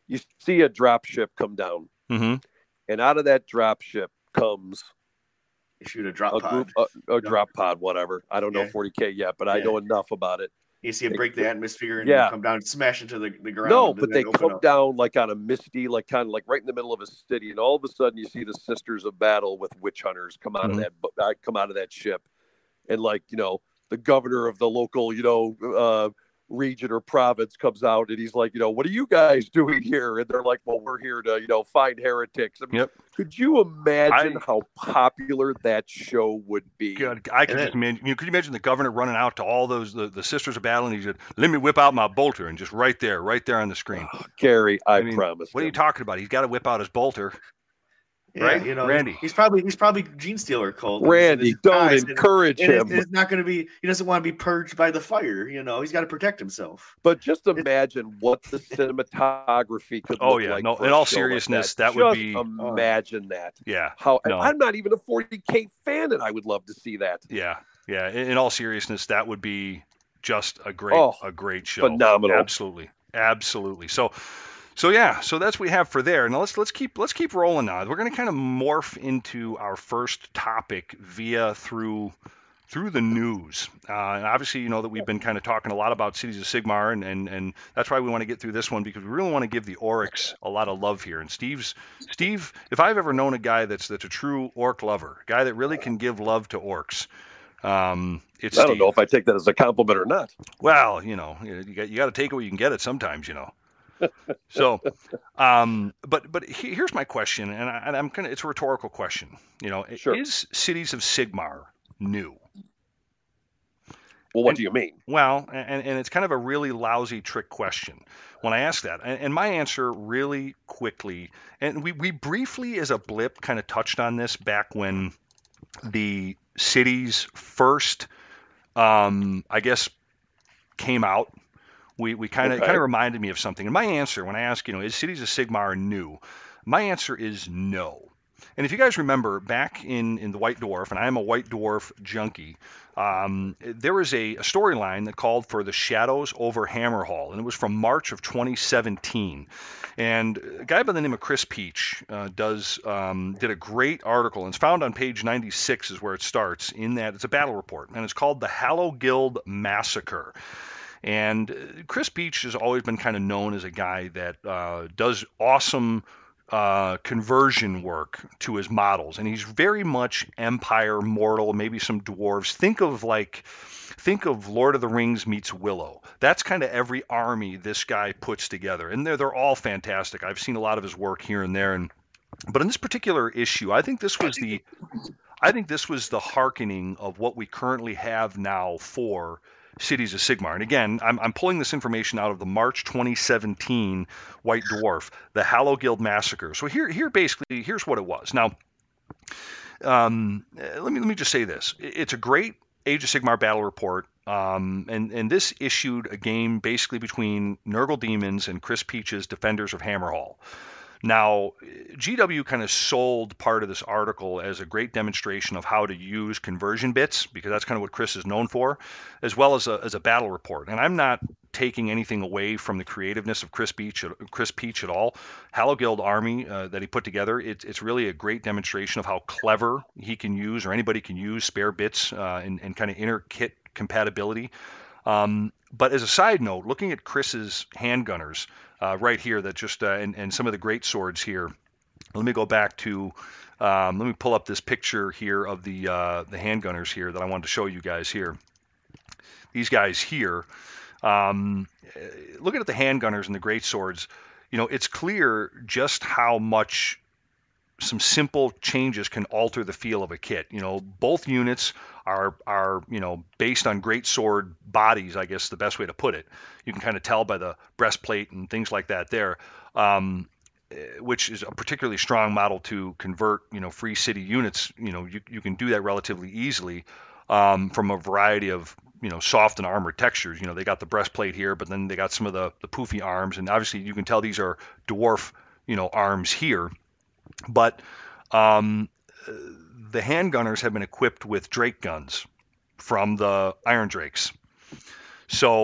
you see a drop ship come down, mm-hmm. and out of that drop ship comes you shoot a drop a pod. group, a, a drop pod, whatever. I don't know Yeah. forty K yet, but I Yeah. know enough about it. You see it break the atmosphere and Yeah. come down and smash into the, the ground. No, and but then they open come up. down like on a misty, like kind of like right in the middle of a city, and all of a sudden you see the Sisters of Battle with witch hunters come out Mhm. of that uh, come out of that ship, and like you know the governor of the local you know uh, region or province comes out, and he's like, you know, what are you guys doing here? And they're like, well, we're here to you know find heretics. I mean, Yep. Could you imagine I- how popular that show would be? God, I could And just imagine. You know, could you imagine the governor running out to all those the, the Sisters of Battle, and he said, "Let me whip out my bolter," and just right there, right there on the screen. Oh, Gary, I, I mean, promise. What are you him. talking about? He's got to whip out his bolter. Yeah, Right? you know, Randy. He's probably he's probably Gene Stealer cult. Randy, It's don't nice, and- encourage and him. it's, it's not going to be. He doesn't want to be purged by the fire. You know, he's got to protect himself. But just imagine what the cinematography could Oh, look yeah. like. No, for in a all show like seriousness, that, that would Just be- Imagine that. Yeah, How No. I'm not even a forty K fan, and I would love to see that. yeah, yeah. In, in all seriousness, that would be just a great, Oh, a great show. phenomenal. Absolutely, absolutely. So, so yeah. So that's what we have for there. Now let's let's keep let's keep rolling now. We're going to kind of morph into our first topic via through through the news. Uh, and obviously, you know that we've been kind of talking a lot about Cities of Sigmar, and, and, and that's why we want to get through this one, because we really want to give the Oryx a lot of love here. And Steve's Steve, if I've ever known a guy that's that's a true orc lover, a guy that really can give love to orcs, um, it's I don't Steve. know if I take that as a compliment or not. Well, you know, you got you got to take it where you can get it sometimes, you know. So, um, but but he, here's my question, and, I, and I'm gonna it's a rhetorical question. You know, Sure. is Cities of Sigmar new? Well, what And- do you mean? Well, and, and it's kind of a really lousy trick question when I ask that. And, and my answer really quickly, and we, we briefly as a blip kind of touched on this back when the cities first, um, I guess, came out. We, we kind of Okay. kind of reminded me of something. And my answer when I ask, you know, is Cities of Sigmar new? My answer is no. And if you guys remember back in, in the White Dwarf, and I am a White Dwarf junkie, um, there was a, a storyline that called for the Shadows over Hammerhall, and it was from March of twenty seventeen. And a guy by the name of Chris Peach uh, does um, did a great article, and it's found on page ninety-six is where it starts. In that, it's a battle report, and it's called the Hallow Guild Massacre. And uh, Chris Peach has always been kind of known as a guy that uh, does awesome uh, conversion work to his models, and he's very much Empire, Mortal, maybe some dwarves. Think of like, think of Lord of the Rings meets Willow. That's kind of every army this guy puts together, and they're they're all fantastic. I've seen a lot of his work here and there, and but in this particular issue, I think this was the, I think this was the hearkening of what we currently have now for Cities of Sigmar. And again, I'm, I'm pulling this information out of the March twenty seventeen White Dwarf, the Hallow Guild Massacre. So here, here basically, here's what it was. Now, um, let me let me just say this: it's a great Age of Sigmar battle report, um, and and this issued a game basically between Nurgle Demons and Chris Peach's Defenders of Hammerhall. Now, G W kind of sold part of this article as a great demonstration of how to use conversion bits, because that's kind of what Chris is known for, as well as a, as a battle report. And I'm not taking anything away from the creativeness of Chris Peach, Chris Peach at all. Hallow Guild Army uh, that he put together, it, it's really a great demonstration of how clever he can use, or anybody can use, spare bits uh, and, and kind of inner kit compatibility. Um, but as a side note, looking at Chris's handgunners, Uh, right here, that just uh, and, and some of the great swords here. Let me go back to, um, let me pull up this picture here of the uh, the handgunners here that I wanted to show you guys here. These guys here, um, looking at the handgunners and the great swords, you know, it's clear just how much some simple changes can alter the feel of a kit. You know, both units are are you know based on great sword bodies, I guess the best way to put it. You can kind of tell by the breastplate and things like that there, um, which is a particularly strong model to convert. You know, free city units. You know, you you can do that relatively easily um, from a variety of you know soft and armored textures. You know, they got the breastplate here, but then they got some of the the poofy arms, and obviously you can tell these are dwarf you know arms here. But um, the handgunners have been equipped with Drake guns from the Iron Drakes. So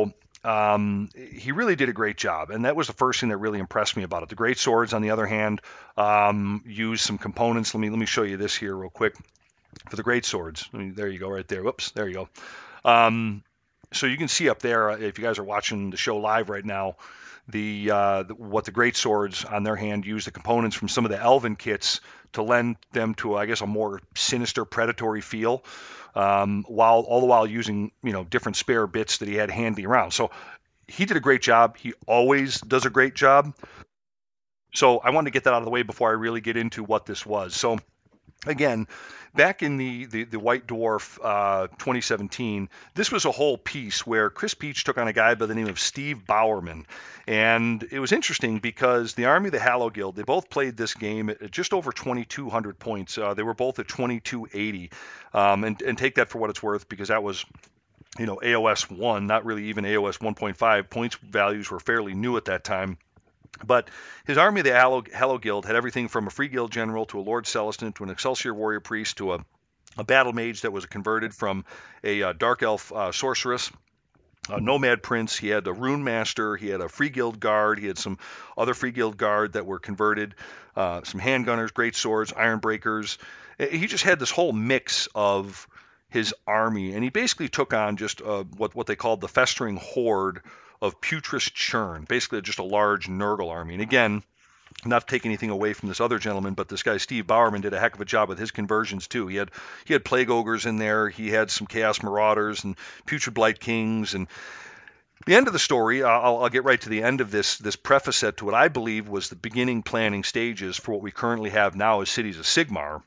Um, he really did a great job, and that was the first thing that really impressed me about it. The great swords, on the other hand, um, use some components. Let me let me show you this here real quick. For the great swords, I mean, there you go, right there. Whoops, there you go. Um, so you can see up there, uh, if you guys are watching the show live right now, the, uh, the what the great swords on their hand use the components from some of the elven kits to lend them to, I guess, a more sinister, predatory feel, um, while all the while using, you know, different spare bits that he had handy around. So he did a great job. He always does a great job. So I wanted to get that out of the way before I really get into what this was. So again, back in the, the, the White Dwarf uh, twenty seventeen, this was a whole piece where Chris Peach took on a guy by the name of Steve Bowerman. And it was interesting because the Army of the Hallow Guild, they both played this game at just over twenty-two hundred points. Uh, they were both at twenty-two eighty. Um, and, and take that for what it's worth, because that was, you know, A O S one, not really even A O S one point five. Points values were fairly new at that time. But his Army of the Hallow, Hallow Guild had everything from a Free Guild General to a Lord Celestin to an Excelsior Warrior Priest to a, a Battle Mage that was converted from a uh, Dark Elf uh, Sorceress, a Nomad Prince. He had a Rune Master. He had a Free Guild Guard. He had some other Free Guild Guard that were converted, uh, some Handgunners, Great Swords, Iron Breakers. He just had this whole mix of his army, and he basically took on just uh, what, what they called the Festering Horde of Putrous Churn, basically just a large Nurgle army. And again, not to take anything away from this other gentleman, but this guy Steve Bowerman did a heck of a job with his conversions too. He had he had Plague Ogres in there, he had some Chaos Marauders and Putrid Blight Kings. And the end of the story, I'll, I'll get right to the end of this this preface set to what I believe was the beginning planning stages for what we currently have now as Cities of Sigmar,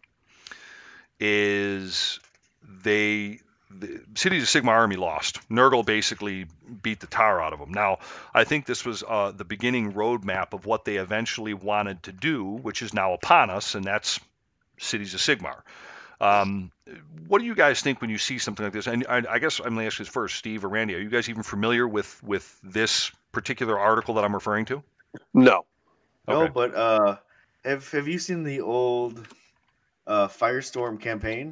is they... the Cities of Sigmar army lost. Nurgle basically beat the tar out of them. Now, I think this was uh, the beginning roadmap of what they eventually wanted to do, which is now upon us, and that's Cities of Sigmar. Um, what do you guys think when you see something like this? And I, I guess I'm going to ask you this first, Steve or Randy. Are you guys even familiar with, with this particular article that I'm referring to? No. No, Okay. but uh, have have you seen the old uh, Firestorm campaign?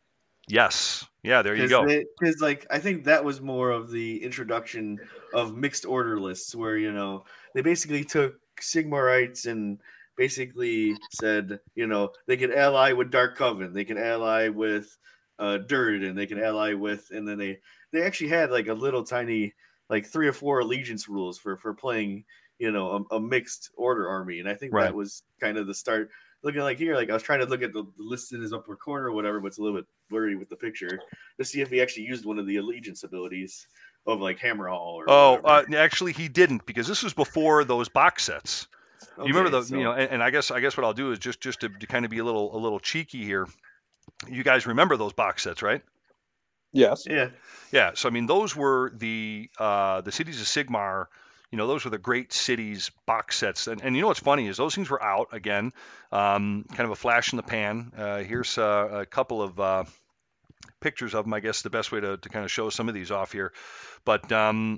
Yes. Yeah, there you go. Because, like, I think that was more of the introduction of mixed order lists, where, you know, they basically took Sigmarites and basically said, you know, they can ally with Dark Coven, they can ally with uh, Durd, and they can ally with, and then they they actually had like a little tiny, like three or four allegiance rules for for playing, you know, a, a mixed order army, and I think Right. that was kind of the start. Looking like here, like I was trying to look at the, the list in his upper corner or whatever, but it's a little bit blurry with the picture to see if he actually used one of the allegiance abilities of like Hammerhall or Oh, uh, whatever. actually, he didn't, because this was before those box sets. Okay, You remember the, so- you know, and, and I guess I guess what I'll do is just just to, to kind of be a little a little cheeky here. You guys remember those box sets, right? Yes. yeah, Yeah. So I mean, those were the uh, the Cities of Sigmar. You know, those were the Great Cities box sets. And, and you know what's funny is those things were out again, um, kind of a flash in the pan. Uh, here's uh, a couple of uh, pictures of them. I guess the best way to, to kind of show some of these off here. But um,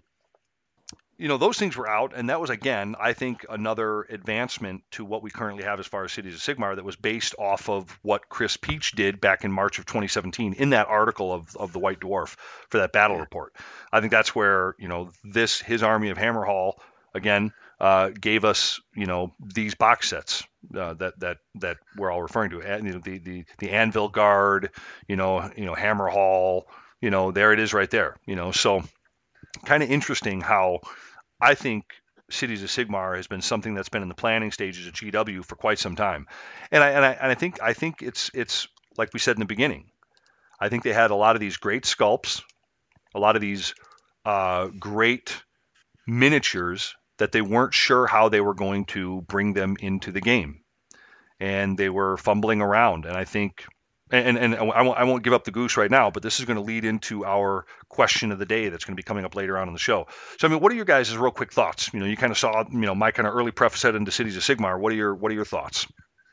you know, those things were out, and that was, again, I think, another advancement to what we currently have as far as Cities of Sigmar that was based off of what Chris Peach did back in March of twenty seventeen in that article of, of the White Dwarf for that battle Yeah. report. I think that's where, you know, this, his army of Hammerhall, again, uh, gave us, you know, these box sets uh, that that that we're all referring to. And, you know, the, the, the Anvil Guard, you know, you know, Hammerhall, you know, there it is right there, you know, so kind of interesting how I think Cities of Sigmar has been something that's been in the planning stages at G W for quite some time, and I and I, and I think I think it's it's like we said in the beginning. I think they had a lot of these great sculpts, a lot of these uh, great miniatures that they weren't sure how they were going to bring them into the game, and they were fumbling around. And I think, and and, and I won't I won't give up the goose right now, but this is going to lead into our question of the day that's going to be coming up later on in the show. So I mean, what are your guys' real quick thoughts? You know, you kind of saw, you know, my kind of early preface head into Cities of Sigmar. What are your what are your thoughts?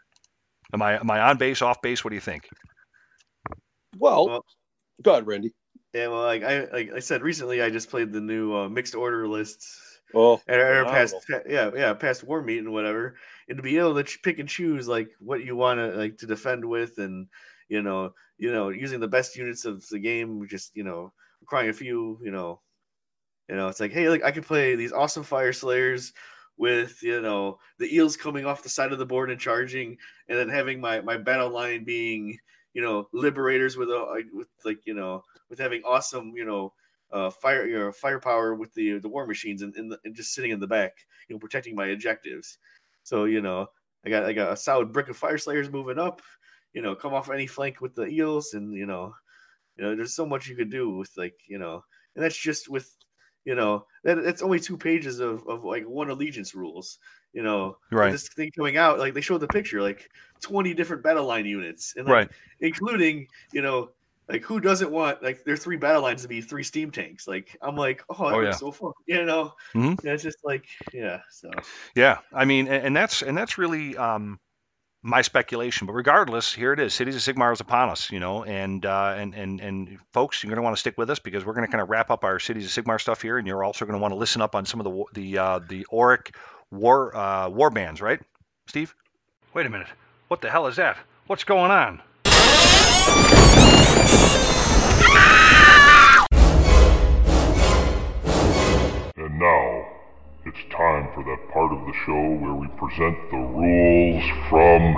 Am I am I on base, off base? What do you think? Well, Well- go ahead, Randy. yeah. Well, like I like I said recently, I just played the new uh, mixed order lists. Oh, And our phenomenal. past, yeah, yeah, past war meet and whatever, and to be able to ch- pick and choose like what you want to like to defend with, and you know, you know, using the best units of the game, just you know, requiring a few, you know, You know, it's like, hey, like I could play these awesome Fire Slayers with, you know, the eels coming off the side of the board and charging, and then having my my battle line being, you know, liberators with a with like, you know, with having awesome, you know, uh, fire, you know, firepower with the the war machines and, and, the, and just sitting in the back, you know, protecting my objectives. So, you know, I got I got a solid brick of Fire Slayers moving up, you know, come off any flank with the eels, and you know, you know, there's so much you could do with, like, you know, and that's just with, you know, that it's only two pages of, of like one allegiance rules, you know, right. This thing coming out, like they showed the picture, like twenty different battle line units, and like, right. including, you know, like who doesn't want like their three battle lines to be three steam tanks? Like I'm like, oh, that oh, was yeah. so fun, you know. Mm-hmm. Yeah, it's just like, yeah, so yeah, I mean, and, and that's and that's really um, my speculation. But regardless, here it is. Cities of Sigmar is upon us, you know, and uh, and and and folks, you're going to want to stick with us because we're going to kind of wrap up our Cities of Sigmar stuff here, and you're also going to want to listen up on some of the the uh, the Auric war uh, war bands, right, Steve? Wait a minute, what the hell is that? What's going on? And now, it's time for that part of the show where we present the rules from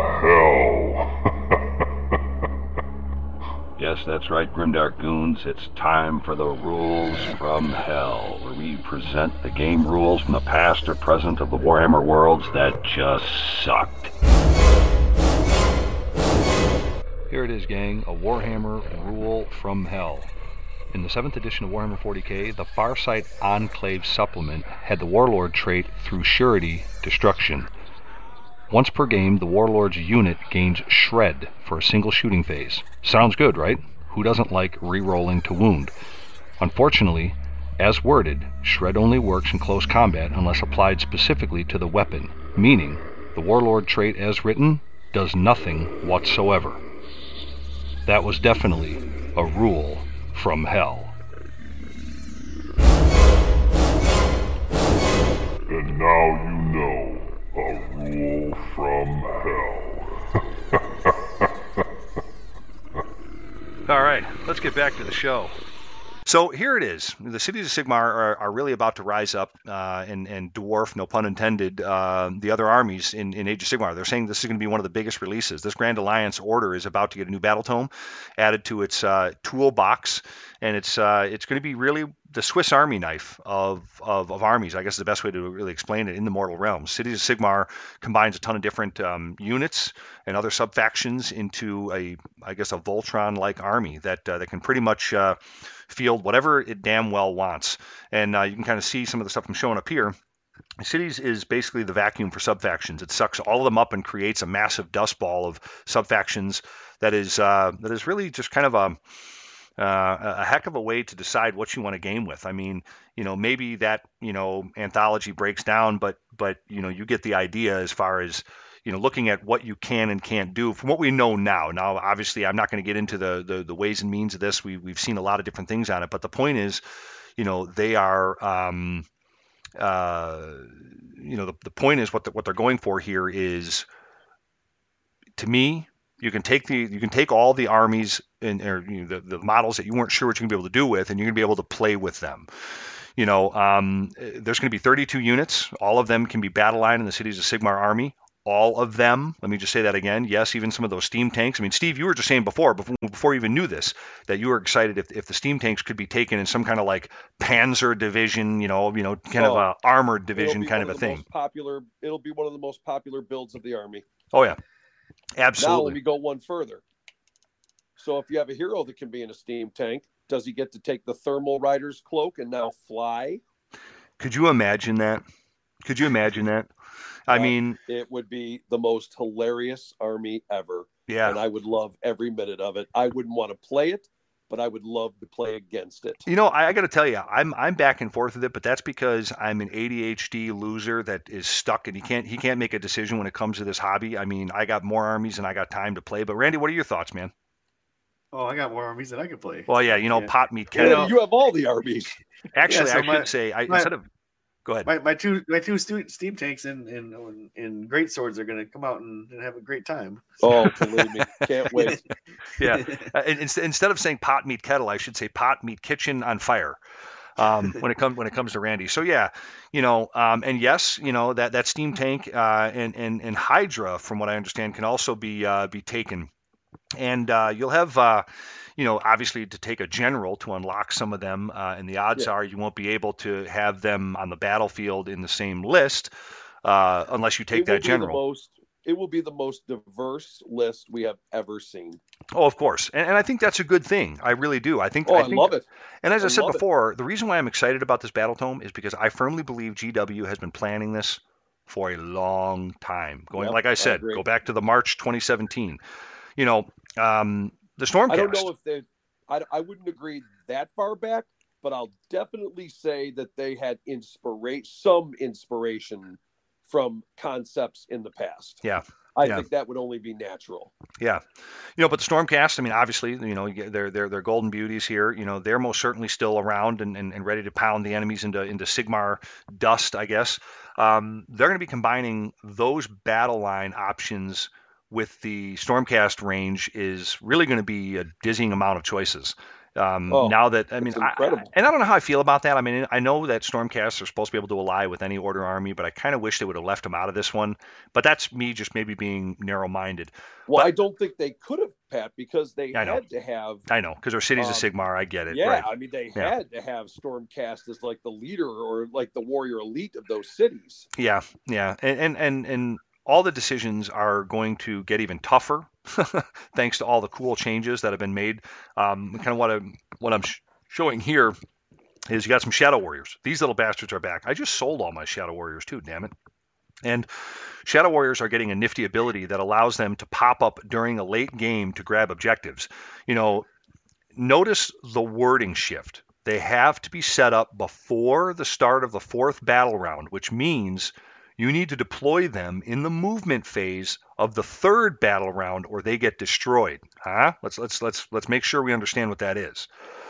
hell. Yes, that's right, Grimdark Goons. It's time for the rules from hell, where we present the game rules from the past or present of the Warhammer worlds that just sucked. Here it is, gang, a Warhammer rule from hell. In the seventh edition of Warhammer forty K, the Farsight Enclave supplement had the Warlord trait through Surety Destruction. Once per game, the Warlord's unit gains Shred for a single shooting phase. Sounds good, right? Who doesn't like re-rolling to wound? Unfortunately, as worded, Shred only works in close combat unless applied specifically to the weapon, meaning the Warlord trait as written does nothing whatsoever. That was definitely a rule from hell. And now you know a rule from hell. All right, let's get back to the show. So here it is. The Cities of Sigmar are, are really about to rise up uh, and, and dwarf, no pun intended, uh, the other armies in, in Age of Sigmar. They're saying this is going to be one of the biggest releases. This Grand Alliance Order is about to get a new battle tome added to its uh, toolbox, and it's uh, it's going to be really the Swiss Army knife of, of, of armies, I guess is the best way to really explain it, in the Mortal Realms. Cities of Sigmar combines a ton of different um, units and other sub-factions into a, I guess, a Voltron-like army that uh, that can pretty much uh, field whatever it damn well wants. And uh, you can kind of see some of the stuff I'm showing up here. Cities is basically the vacuum for sub-factions. It sucks all of them up and creates a massive dust ball of sub-factions that is uh, that is really just kind of a Uh, a heck of a way to decide what you want to game with. I mean, you know, maybe that, you know, anthology breaks down, but, but, you know, you get the idea as far as, you know, looking at what you can and can't do from what we know now. Now, obviously, I'm not going to get into the, the, the ways and means of this. We, we've seen a lot of different things on it, but the point is, you know, they are, um, uh, you know, the, the point is what the, what they're going for here is, to me, You can take the you can take all the armies and or, you know, the, the models that you weren't sure what you're gonna be able to do with, and you're gonna be able to play with them. You know, um, there's going to be thirty-two units. All of them can be battle line in the Cities of Sigmar army. All of them. Let me just say that again. Yes, even some of those steam tanks. I mean, Steve, you were just saying before, before, before you even knew this, that you were excited if, if the steam tanks could be taken in some kind of like Panzer division, you know, you know, kind oh, of a armored division kind of of a thing. Popular. It'll be one of the most popular builds of the army. Oh yeah, absolutely. Now let me go one further. So if you have a hero that can be in a steam tank, does he get to take the thermal rider's cloak and now fly? Could you imagine that? Could you imagine that? I Uh, mean, it would be the most hilarious army ever. yeah. And I would love every minute of it. I wouldn't want to play it, but I would love to play against it. You know, I, I got to tell you, I'm I'm back and forth with it, but that's because I'm an A D H D loser that is stuck, and he can't he can't make a decision when it comes to this hobby. I mean, I got more armies and I got time to play. But Randy, what are your thoughts, man? Oh, I got more armies than I could play. Well, yeah, you know, Yeah. pot meat You, kettle. know- you have all the armies. Actually, Yeah, so I my- should say, I my- instead of go ahead. My, my two my two stu- steam tanks in in in great swords are going to come out and, and have a great time. Oh, believe me. Can't wait. Yeah. Uh, in- instead instead of saying pot meat kettle, I should say pot meat kitchen on fire. um, when it comes when it comes to Randy. So yeah, you know, um, and yes, you know that that steam tank uh, and and and Hydra, from what I understand, can also be uh, be taken, and uh, you'll have. Uh, you know, obviously to take a general to unlock some of them, uh, and the odds Yeah. are you won't be able to have them on the battlefield in the same list uh, unless you take It will that be general. the most. It will be the most diverse list we have ever seen. Oh, of course, and, and I think that's a good thing. I really do. I think. Oh, I, I think, love it. And as I, I said love it. before, the reason why I'm excited about this battle tome is because I firmly believe G W has been planning this for a long time. Going, Yep, like I I said, agree. go back to the March twenty seventeen. You know, um, the Stormcast. I don't know if they. I, I wouldn't agree that far back, but I'll definitely say that they had inspira- some inspiration from concepts in the past. Yeah. I yeah. think that would only be natural. Yeah. You know, but the Stormcast, I mean, obviously, you know, they're they're they're golden beauties here. You know, they're most certainly still around and, and, and ready to pound the enemies into into Sigmar dust, I guess. Um, they're going to be combining those battle line options with the Stormcast range is really going to be a dizzying amount of choices. Um, Oh, now that I mean, it's I, incredible. and I don't know how I feel about that. I mean, I know that Stormcasts are supposed to be able to ally with any Order army, but I kind of wish they would have left them out of this one. But that's me just maybe being narrow-minded. Well, But- I don't think they could have, Pat, because they I know. had to have. I know, because our city's Um, a Sigmar. I get it. Yeah, Right. I mean, they Yeah. had to have Stormcast as like the leader or like the warrior elite of those cities. Yeah, yeah, and and and, and all the decisions are going to get even tougher, thanks to all the cool changes that have been made. Um, kind of what I'm what I'm sh- showing here is you got some Shadow Warriors. These little bastards are back. I just sold all my Shadow Warriors too. Damn it. And Shadow Warriors are getting a nifty ability that allows them to pop up during a late game to grab objectives. You know, notice the wording shift. They have to be set up before the start of the fourth battle round, which means you need to deploy them in the movement phase of the third battle round, or they get destroyed. Huh? Let's let's let's let's make sure we understand what that is.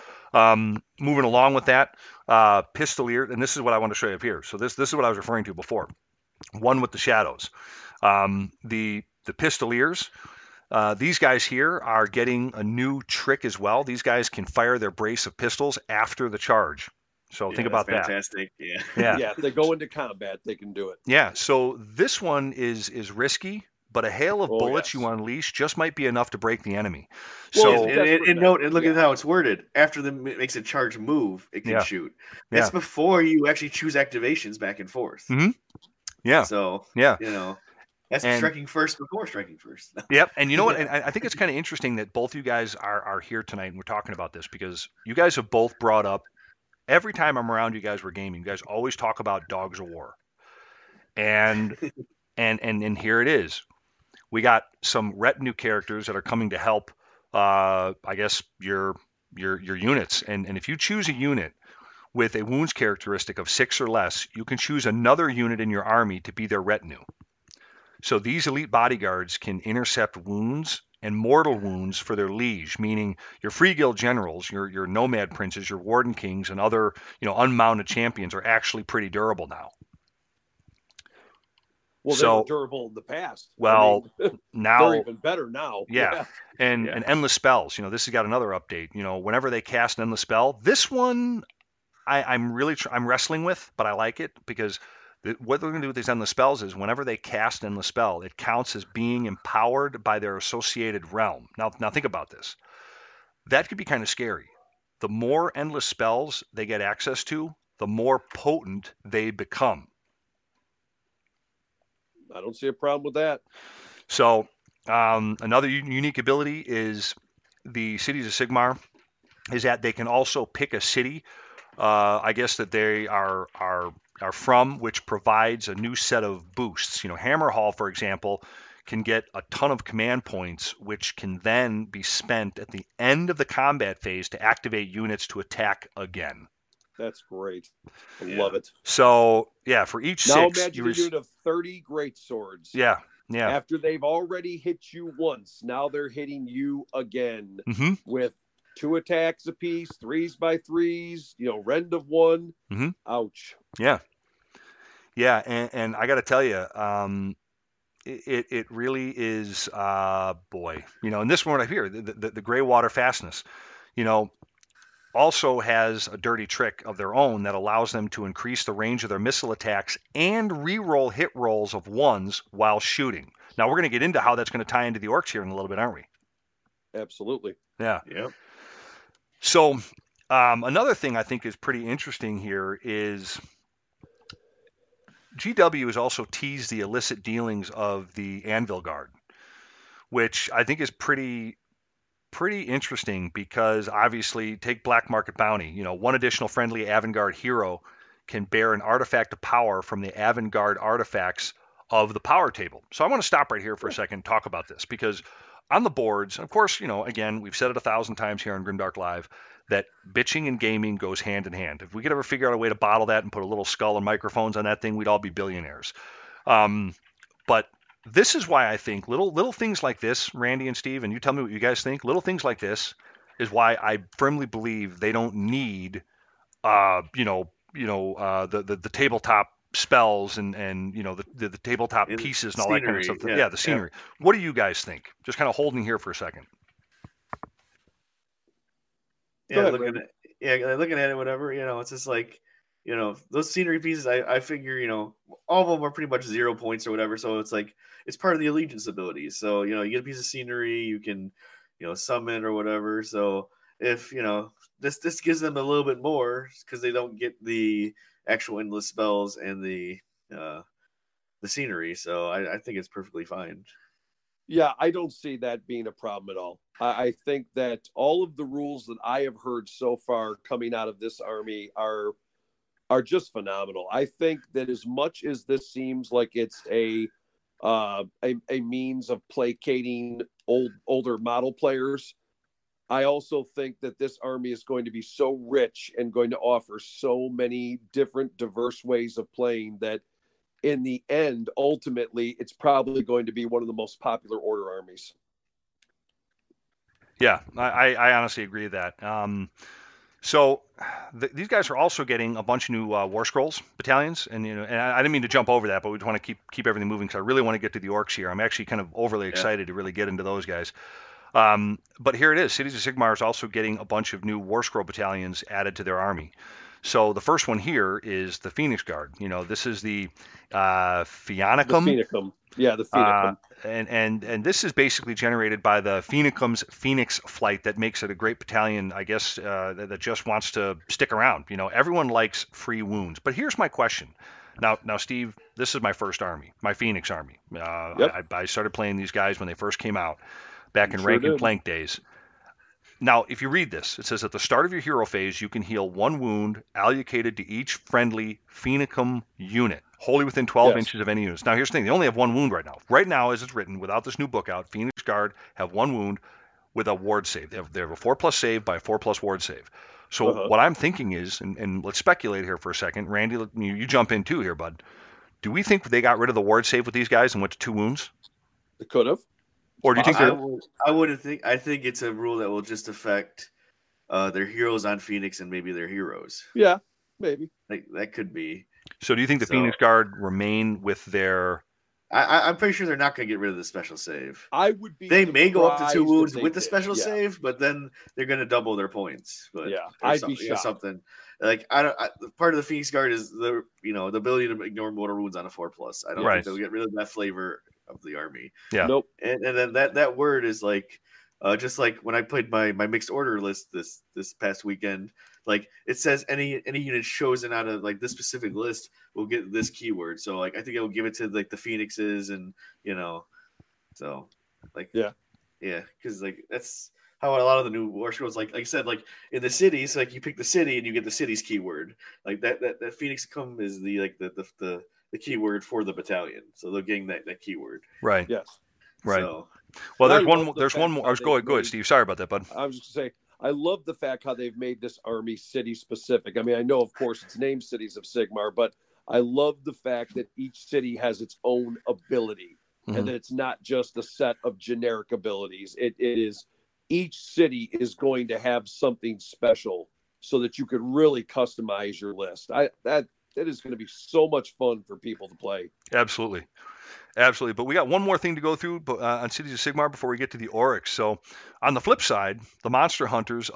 Um, moving along with that, uh, Pistolier, and this is what I want to show you up here. So this this is what I was referring to before. One with the shadows. Um, the the Pistoliers. Uh, these guys here are getting a new trick as well. These guys can fire their brace of pistols after the charge. So Yeah, think that's about that. fantastic. Yeah. Yeah. Yeah, if they go into combat, they can do it. Yeah. So this one is is risky, but a hail of Oh, bullets yes. you unleash just might be enough to break the enemy. Well, So and, it's and, and, desperate and note, and look yeah. at how it's worded. After the it makes a charge move, it can Yeah. shoot. That's Yeah. before you actually choose activations back and forth. Mhm. yeah, So yeah. you know, that's And- striking first before striking first. Yep. And you know what? Yeah. And I I think it's kind of interesting that both you guys are, are here tonight and we're talking about this because you guys have both brought up every time I'm around you guys were gaming, you guys always talk about Dogs of War. And and and and here it is. We got some retinue characters that are coming to help uh I guess your your your units. And and if you choose a unit with a wounds characteristic of six or less, you can choose another unit in your army to be their retinue. So these elite bodyguards can intercept wounds and mortal wounds for their liege, meaning your free guild generals, your your nomad princes, your warden kings, and other you know unmounted champions are actually pretty durable now. Well, they So- were durable in the past. Well, I mean, Now, they're even better now. Yeah. and Yeah. and endless spells. You know, this has got another update. You know, whenever they cast an endless spell, this one I, I'm really tr- I'm wrestling with, but I like it because the, what they're going to do with these endless spells is whenever they cast an endless spell, it counts as being empowered by their associated realm. Now, now think about this. That could be kind of scary. The more endless spells they get access to, the more potent they become. I don't see a problem with that. So um, another u- unique ability is the cities of Sigmar is that they can also pick a city. Uh, I guess that they are are are from, which provides a new set of boosts. You know, Hammerhall, for example, can get a ton of command points, which can then be spent at the end of the combat phase to activate units to attack again. That's great. I Yeah. love it. So yeah, for each Now six, imagine you a rec- unit of thirty great swords. yeah, yeah, After they've already hit you once, now they're hitting you again hmm with two attacks apiece, threes by threes, you know, rend of one. Mhm. Ouch. yeah, yeah, and, and I got to tell you, um, it it really is, uh, boy, you know, and this one right here, the the, the gray water fastness, you know. also has a dirty trick of their own that allows them to increase the range of their missile attacks and re-roll hit rolls of ones while shooting. Now, we're going to get into how that's going to tie into the orcs here in a little bit, aren't we? Absolutely. Yeah. Yep. So um, another thing I think is pretty interesting here is G W has also teased the illicit dealings of the Anvil Guard, which I think is pretty pretty interesting because obviously take Black Market Bounty. You know, one additional friendly Avangard hero can bear an artifact of power from the Avangard artifacts of the power table. So I want to stop right here for a second and talk about this because on the boards, of course, you know, again, we've said it a thousand times here on Grimdark Live that bitching and gaming goes hand in hand. If we could ever figure out a way to bottle that and put a little skull and microphones on that thing, we'd all be billionaires. Um, but this is why I think little little things like this, Randy and Steve, and you tell me what you guys think, little things like this is why I firmly believe they don't need, uh, you know, you know, uh, the, the the tabletop spells and and you know the the, the tabletop And pieces and all that kind of scenery, stuff. yeah, Yeah, the scenery. What do you guys think? Just kind of holding here for a second. Yeah, ahead, looking at yeah, looking at it, whatever, you know, it's just like, you know, those scenery pieces. I, I figure, you know, all of them are pretty much zero points or whatever. So it's like it's part of the allegiance abilities. So you know, you get a piece of scenery, you can, you know, summon or whatever. So if you know this, this gives them a little bit more because they don't get the actual endless spells and the uh, the scenery. So I, I think it's perfectly fine. Yeah, I don't see that being a problem at all. I, I think that all of the rules that I have heard so far coming out of this army are are just phenomenal. I think that as much as this seems like it's a uh, a, a means of placating old older model players, I also think that this army is going to be so rich and going to offer so many different, diverse ways of playing that in the end, ultimately, it's probably going to be one of the most popular order armies. Yeah, I, I honestly agree with that. Um, so th- these guys are also getting a bunch of new uh, War Scrolls battalions, and you know, and I, I didn't mean to jump over that, but we just want to keep keep everything moving because I really want to get to the orcs here. I'm actually kind of overly excited yeah. to really get into those guys. Um, but here it is. Cities of Sigmar is also getting a bunch of new War Scroll battalions added to their army. So the first one here is the Phoenix Guard. You know, this is the uh, Phoenicum. The Phoenicum. Yeah, the Phoenicum. Uh, and, and and this is basically generated by the Phoenicum's Phoenix flight that makes it a great battalion, I guess, uh, that, that just wants to stick around. You know, everyone likes free wounds. But here's my question. Now, now, Steve, this is my first army, my Phoenix army. Uh, yep. I, I started playing these guys when they first came out, back in sure rank did. and plank days. Now, if you read this, it says at the start of your hero phase, you can heal one wound allocated to each friendly Phoenicum unit, wholly within twelve yes. inches of any units. Now, here's the thing. They only have one wound right now. Right now, as it's written, without this new book out, Phoenix Guard have one wound with a ward save. They have, they have a four plus save by a four plus ward save. So uh-huh. what I'm thinking is, and, and let's speculate here for a second. Randy, you, you jump in too here, bud. Do we think they got rid of the ward save with these guys and went to two wounds? They could have. Or do you think I, would, I wouldn't think. I think it's a rule that will just affect uh, their heroes on Phoenix and maybe their heroes. Yeah, maybe. Like, that could be. So do you think the so, Phoenix Guard remain with their? I, I'm pretty sure they're not going to get rid of the special save. I would be. They may go up to two wounds with did. the special yeah. save, but then they're going to double their points. But yeah, I'd be shocked. Something like I don't. I, part of the Phoenix Guard is the you know the ability to ignore mortal wounds on a four plus. I don't right. think they'll get rid of that flavor of the army. Yeah. Nope. And, and then that, that word is like, uh, just like when I played my, my mixed order list this this past weekend, like it says any any unit chosen out of like this specific list will get this keyword. So like I think it will give it to like the Phoenixes and you know, so like yeah, yeah, because like that's how a lot of the new war scrolls like like I said like in the cities like you pick the city and you get the city's keyword like that that that Phoenixcum is the like the the, the the keyword for the battalion, so they're getting that, that keyword. Right. Yes. Right. So, well, there's one. The there's one more. Go ahead, go ahead, Steve. Sorry about that, bud. I was just gonna say, I love the fact how they've made this army city specific. I mean, I know, of course, it's named Cities of Sigmar, but I love the fact that each city has its own ability, mm-hmm. and that it's not just a set of generic abilities. It it is each city is going to have something special, so that you could really customize your list. I that. It is going to be so much fun for people to play. Absolutely. Absolutely. But we got one more thing to go through uh, on Cities of Sigmar before we get to the Oryx. So on the flip side, the monster hunters of the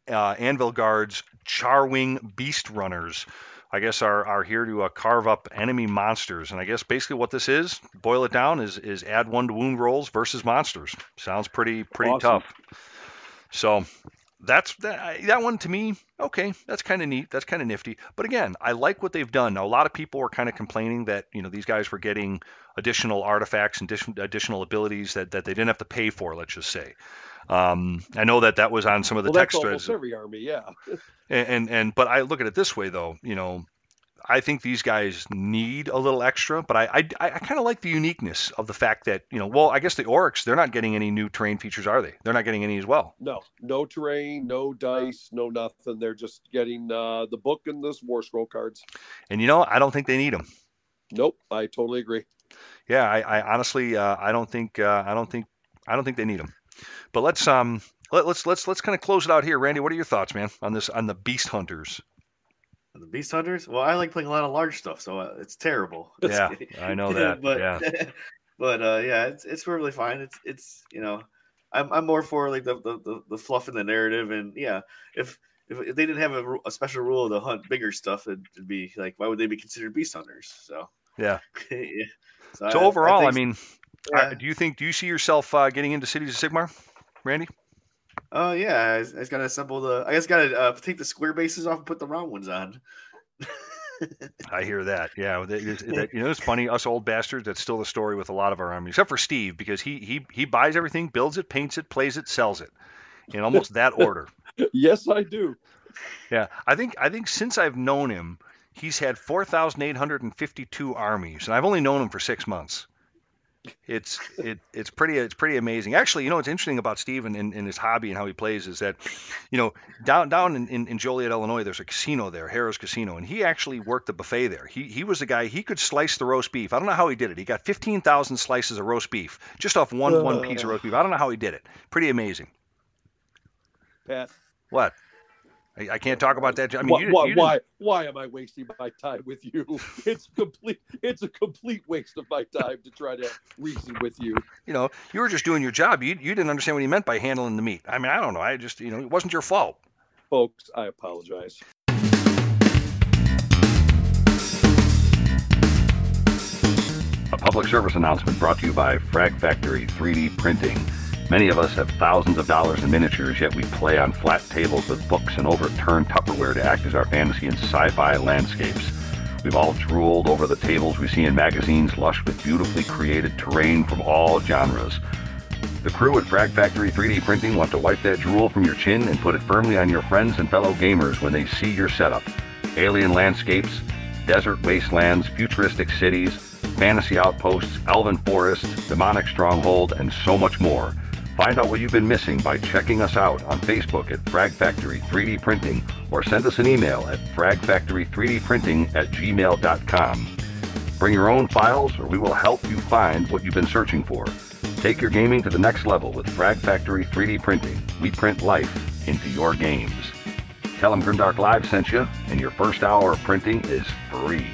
uh, Anvil Guard's Charwing Beast Runners. I guess are, are here to uh, carve up enemy monsters. And I guess basically what this is, boil it down, is is add one to wound rolls versus monsters. Sounds pretty pretty Awesome. tough. So that's that, that one to me. Okay, that's kind of neat. That's kind of nifty. But again, I like what they've done. Now, a lot of people were kind of complaining that, you know, these guys were getting additional artifacts and addition, additional abilities that, that they didn't have to pay for, let's just say. Um, I know that that was on some of the Well, text that's threads. almost every army, yeah. And, and and but I look at it this way though, you know, I think these guys need a little extra, but I I, I kind of like the uniqueness of the fact that, you know, well, I guess the Oryx, they're not getting any new terrain features, are they? They're not getting any as well. No, no terrain, no dice, no nothing. They're just getting uh, the book and this War Scroll cards. And you know, I don't think they need them. Nope, I totally agree. Yeah, I, I honestly, uh, I don't think, uh, I don't think, I don't think they need them. But let's um, let, let's let's let's kind of close it out here, Randy. What are your thoughts, man, on this on the Beast Hunters? The Beast Hunters? Well, I like playing a lot of large stuff, so uh, it's terrible. Yeah, I know that. but yeah, but uh, yeah, it's it's perfectly fine. It's it's you know, I'm I'm more for like the the, the, the fluff in the narrative, and yeah, if if, if they didn't have a, a special rule to hunt bigger stuff, it'd, it'd be like, why would they be considered Beast Hunters? So yeah. yeah. So, so I, overall, I, I, I mean, yeah. I, do you think do you see yourself uh, getting into Cities of Sigmar, Randy? Oh uh, yeah, I, I just gotta assemble the. I just gotta uh, take the square bases off and put the round ones on. I hear that. Yeah, that, that, you know, it's funny. Us old bastards. That's still the story with a lot of our armies, except for Steve, because he he he buys everything, builds it, paints it, plays it, sells it, in almost that order. Yes, I do. Yeah, I think I think since I've known him, he's had four thousand eight hundred fifty-two armies, and I've only known him for six months. It's it it's pretty it's pretty amazing. Actually, you know what's interesting about Steve and, and, and his hobby and how he plays is that, you know, down down in, in, in Joliet, Illinois, there's a casino there, Harrah's Casino, and he actually worked the buffet there. He he was the guy, he could slice the roast beef. I don't know how he did it. He got fifteen thousand slices of roast beef just off one uh, one piece of roast beef. I don't know how he did it. Pretty amazing. Pat. What? I, I can't talk about that. I mean, why, you, why, you why, why am I wasting my time with you? It's complete. It's a complete waste of my time to try to reason with you. You know, you were just doing your job. You you didn't understand what he meant by handling the meat. I mean, I don't know. I just, you know, it wasn't your fault. Folks, I apologize. A public service announcement brought to you by Frag Factory three D Printing. Many of us have thousands of dollars in miniatures, yet we play on flat tables with books and overturned Tupperware to act as our fantasy and sci-fi landscapes. We've all drooled over the tables we see in magazines lush with beautifully created terrain from all genres. The crew at Frag Factory three D Printing want to wipe that drool from your chin and put it firmly on your friends and fellow gamers when they see your setup. Alien landscapes, desert wastelands, futuristic cities, fantasy outposts, elven forests, demonic stronghold, and so much more. Find out what you've been missing by checking us out on Facebook at Frag Factory three D Printing or send us an email at frag factory three d printing at gmail dot com. Bring your own files or we will help you find what you've been searching for. Take your gaming to the next level with Frag Factory three D Printing. We print life into your games. Tell them Grimdark Live sent you, and your first hour of printing is free.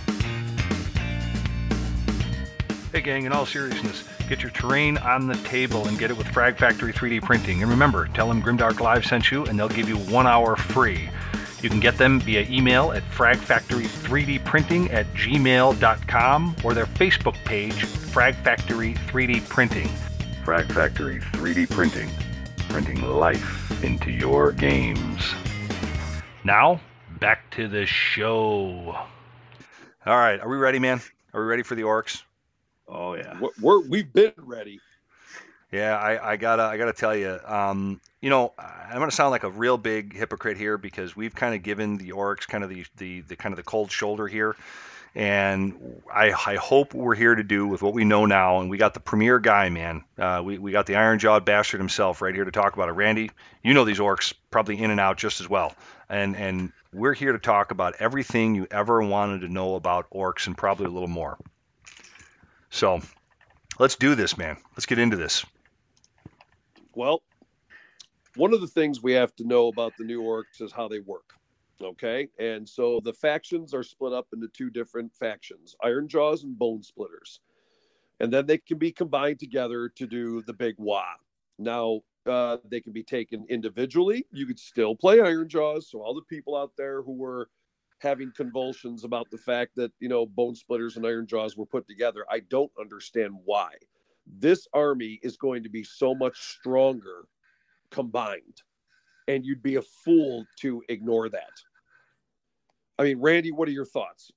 Hey gang, in all seriousness, get your terrain on the table and get it with Frag Factory three D Printing. And remember, tell them Grimdark Live sent you and they'll give you one hour free. You can get them via email at frag factory three d printing at gmail dot com or their Facebook page, Frag Factory three D Printing. Frag Factory three D Printing, printing life into your games. Now, back to the show. All right, are we ready, man? Are we ready for the Orcs? Oh yeah, we're we've been ready. Yeah, I, I gotta I gotta tell you, um, you know, I'm gonna sound like a real big hypocrite here because we've kind of given the Orcs kind of the, the the kind of the cold shoulder here, and I I hope we're here to do with what we know now, and we got the premier guy, man. Uh, we we got the iron jawed bastard himself right here to talk about it. Randy, you know these Orcs probably in and out just as well, and and we're here to talk about everything you ever wanted to know about Orcs and probably a little more. So, let's do this, man. Let's get into this. Well, one of the things we have to know about the new Orcs is how they work, okay? And so the factions are split up into two different factions, Iron Jaws and Bone Splitters. And then they can be combined together to do the Big Wah. Now, Uh, they can be taken individually. You could still play Iron Jaws. So all the people out there who were having convulsions about the fact that, you know, Bone Splitters and Iron Jaws were put together, I don't understand why. This army is going to be so much stronger combined, and you'd be a fool to ignore that. I mean, Randy, what are your thoughts?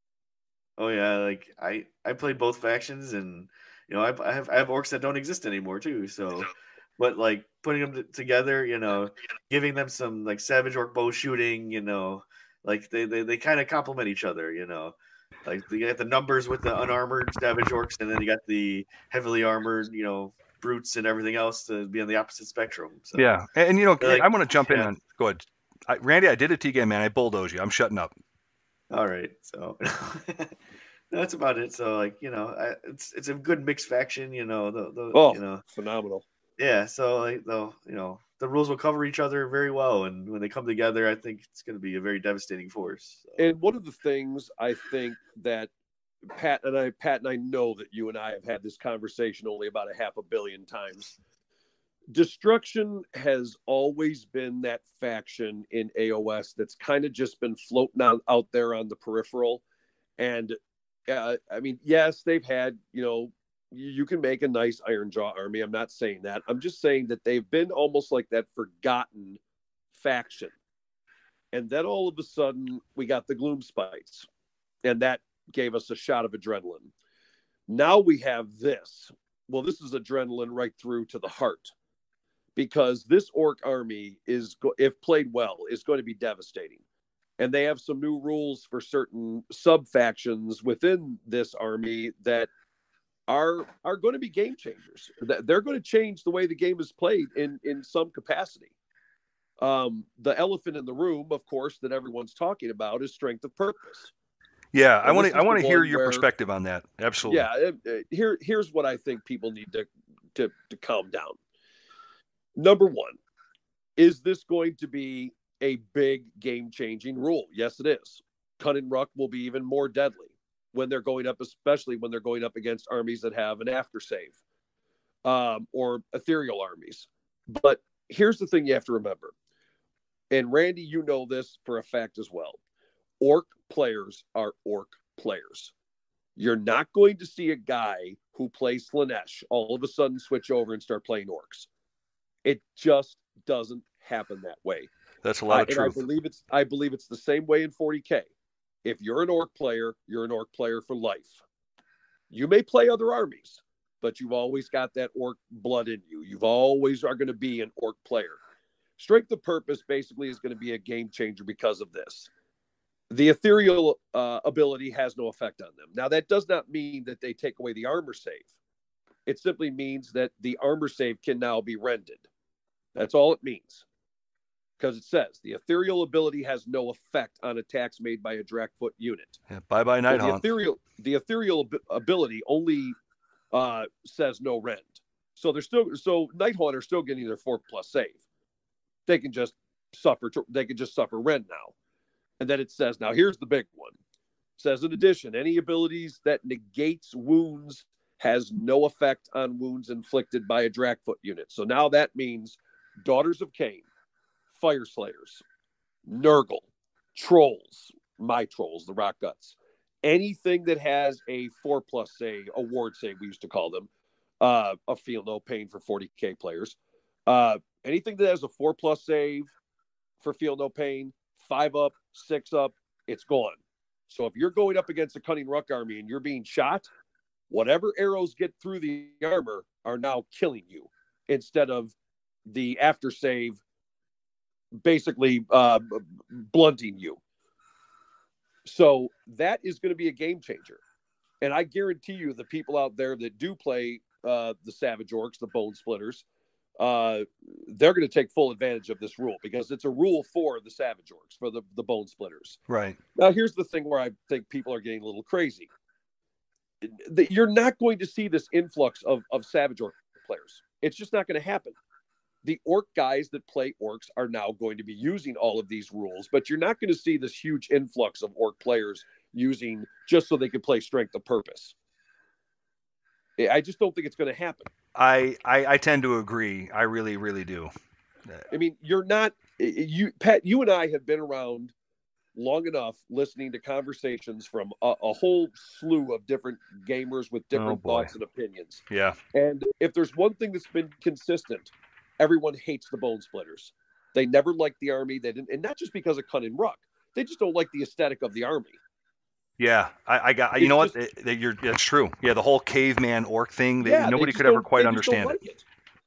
Oh yeah, like I I played both factions, and you know I, I have I have orcs that don't exist anymore too. So, but like putting them t- together, you know, giving them some like savage orc bow shooting, you know, like they they, they kind of complement each other, you know. Like you got the numbers with the unarmored savage orcs, and then you got the heavily armored, you know, brutes and everything else to be on the opposite spectrum. So, yeah, and, and you know, like, I want to jump in yeah. on. Go ahead, I, Randy. I did a T-game, man. I bulldoze you. I'm shutting up. All right, so that's about it. So like you know, I, it's it's a good mixed faction. You know, the, the Oh, you know, phenomenal. yeah. So like the you know the rules will cover each other very well, and when they come together, I think it's going to be a very devastating force. So. And one of the things I think that Pat and I, Pat and I know that you and I have had this conversation only about a half a billion times. Destruction has always been that faction in A O S that's kind of just been floating out, out there on the peripheral. And uh, I mean, yes, they've had, you know, you, you can make a nice Iron Jaw army. I'm not saying that. I'm just saying that they've been almost like that forgotten faction. And then all of a sudden we got the Gloom Spites, and that gave us a shot of adrenaline. Now we have this. Well, this is adrenaline right through to the heart. Because this orc army is, if played well, is going to be devastating. And they have some new rules for certain sub-factions within this army that are are going to be game changers. They're going to change the way the game is played in, in some capacity. Um, the elephant in the room, of course, that everyone's talking about is strength of purpose. Yeah, And I want this to I is want the to hear one your where- perspective on that. Absolutely. Yeah, uh, uh, here here's what I think people need to to, to calm down. Number one, is this going to be a big game-changing rule? Yes, it is. Cunning Ruck will be even more deadly when they're going up, especially when they're going up against armies that have an after-save um, or ethereal armies. But here's the thing you have to remember. And Randy, you know this for a fact as well. Orc players are orc players. You're not going to see a guy who plays Slaanesh all of a sudden switch over and start playing orcs. It just doesn't happen that way. That's a lot of I, truth. And I believe it's I believe it's the same way in forty K. If you're an orc player, you're an orc player for life. You may play other armies, but you've always got that orc blood in you. You've always are going to be an orc player. Strength of purpose basically is going to be a game changer because of this. The ethereal uh, ability has no effect on them. Now, that does not mean that they take away the armor save. It simply means that the armor save can now be rendered. That's all it means. Because it says the ethereal ability has no effect on attacks made by a Drakfoot unit. Yeah, bye-bye, Well, the Nighthaunt. ethereal, the ethereal ab- ability only uh, says no rend. So they're still so Nighthaunt are still getting their four plus save. They can just suffer. They can just suffer rend now. And then it says, now here's the big one. It says, in addition, any abilities that negates wounds has no effect on wounds inflicted by a Drakfoot unit. So now that means Daughters of Cain, Fire Slayers, Nurgle, Trolls, my Trolls, the Rock Guts, anything that has a four plus save, a ward save, we used to call them, uh, a Feel No Pain for forty K players. Uh, anything that has a four plus save for Feel No Pain, five up, six up, it's gone. So if you're going up against a Cunning Ruck army and you're being shot, whatever arrows get through the armor are now killing you instead of the after save basically uh, blunting you. So that is going to be a game changer. And I guarantee you the people out there that do play uh, the Savage Orcs, the Bone Splitters, uh, they're going to take full advantage of this rule because it's a rule for the Savage Orcs, for the, the Bone Splitters. Right. Now, here's the thing where I think people are getting a little crazy. You're not going to see this influx of, of Savage Orc players. It's just not going to happen. The orc guys that play orcs are now going to be using all of these rules, but you're not going to see this huge influx of orc players using just so they can play Strength of Purpose. I just don't think it's going to happen. I, I I tend to agree. I really, really do. I mean, you're not you Pat. You and I have been around long enough listening to conversations from a, a whole slew of different gamers with different Oh, boy. thoughts and opinions. Yeah. And if there's one thing that's been consistent, everyone hates the Bone Splitters. They never liked the Army. They didn't, and not just because of Cunning Ruck. They just don't like the aesthetic of the Army. Yeah, I, I got. It's You know just, what? It, it, you're, that's true. Yeah, the whole caveman orc thing. They, yeah, nobody they could ever quite they just don't understand like it. it.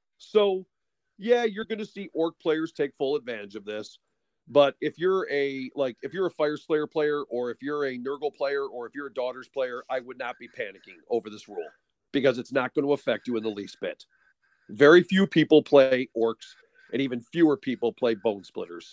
So, yeah, you're going to see orc players take full advantage of this. But if you're a like if you're a Fire Slayer player, or if you're a Nurgle player, or if you're a Daughters player, I would not be panicking over this rule because it's not going to affect you in the least bit. Very few people play orcs, and even fewer people play Bone Splitters.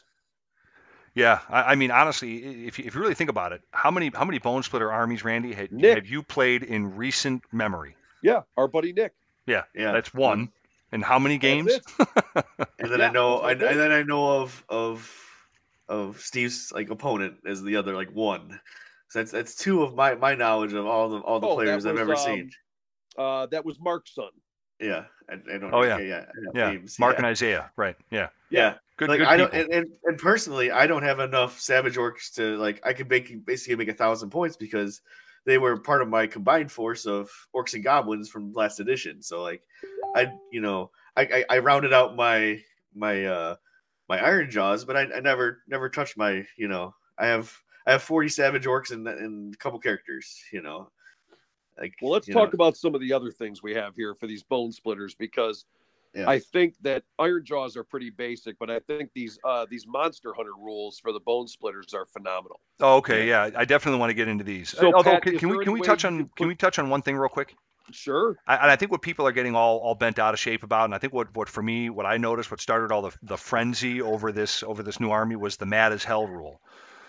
Yeah, I, I mean, honestly, if you, if you really think about it, how many how many Bone Splitter armies, Randy, had, Nick. have you played in recent memory? Yeah, our buddy Nick. Yeah, Yeah. that's one. And how many games? That's it. And then Yeah, I know, I, that's what I and then I know of of of Steve's like opponent as the other like one. So that's that's two of my my knowledge of all the all the Oh, that players I've was, ever um, seen. Uh, that was Mark's son. Yeah, I, I don't. Oh, yeah. okay, yeah, I know Yeah, names, Mark yeah. and Isaiah, right? Yeah, Yeah. good, Like good I don't, people. and, and and personally, I don't have enough Savage Orcs to like. I could make basically make a thousand points because they were part of my combined force of Orcs and Goblins from last edition. So like, I you know I I, I rounded out my my uh my Iron Jaws, but I, I never never touched my you know I have I have forty Savage Orcs and and a couple characters. You know, like Well, let's you talk know. about some of the other things we have here for these Bone Splitters because Yeah. I think that Iron Jaws are pretty basic, but I think these uh, these Monster Hunter rules for the Bone Splitters are phenomenal. Oh, okay, yeah, I definitely want to get into these. So, Although, Pat, can, is can we there can any we way touch you on could can put- we touch on one thing real quick? Sure. I, and I think what people are getting all, all bent out of shape about, and I think what, what for me, what I noticed, what started all the, the frenzy over this over this new army was the mad as hell rule.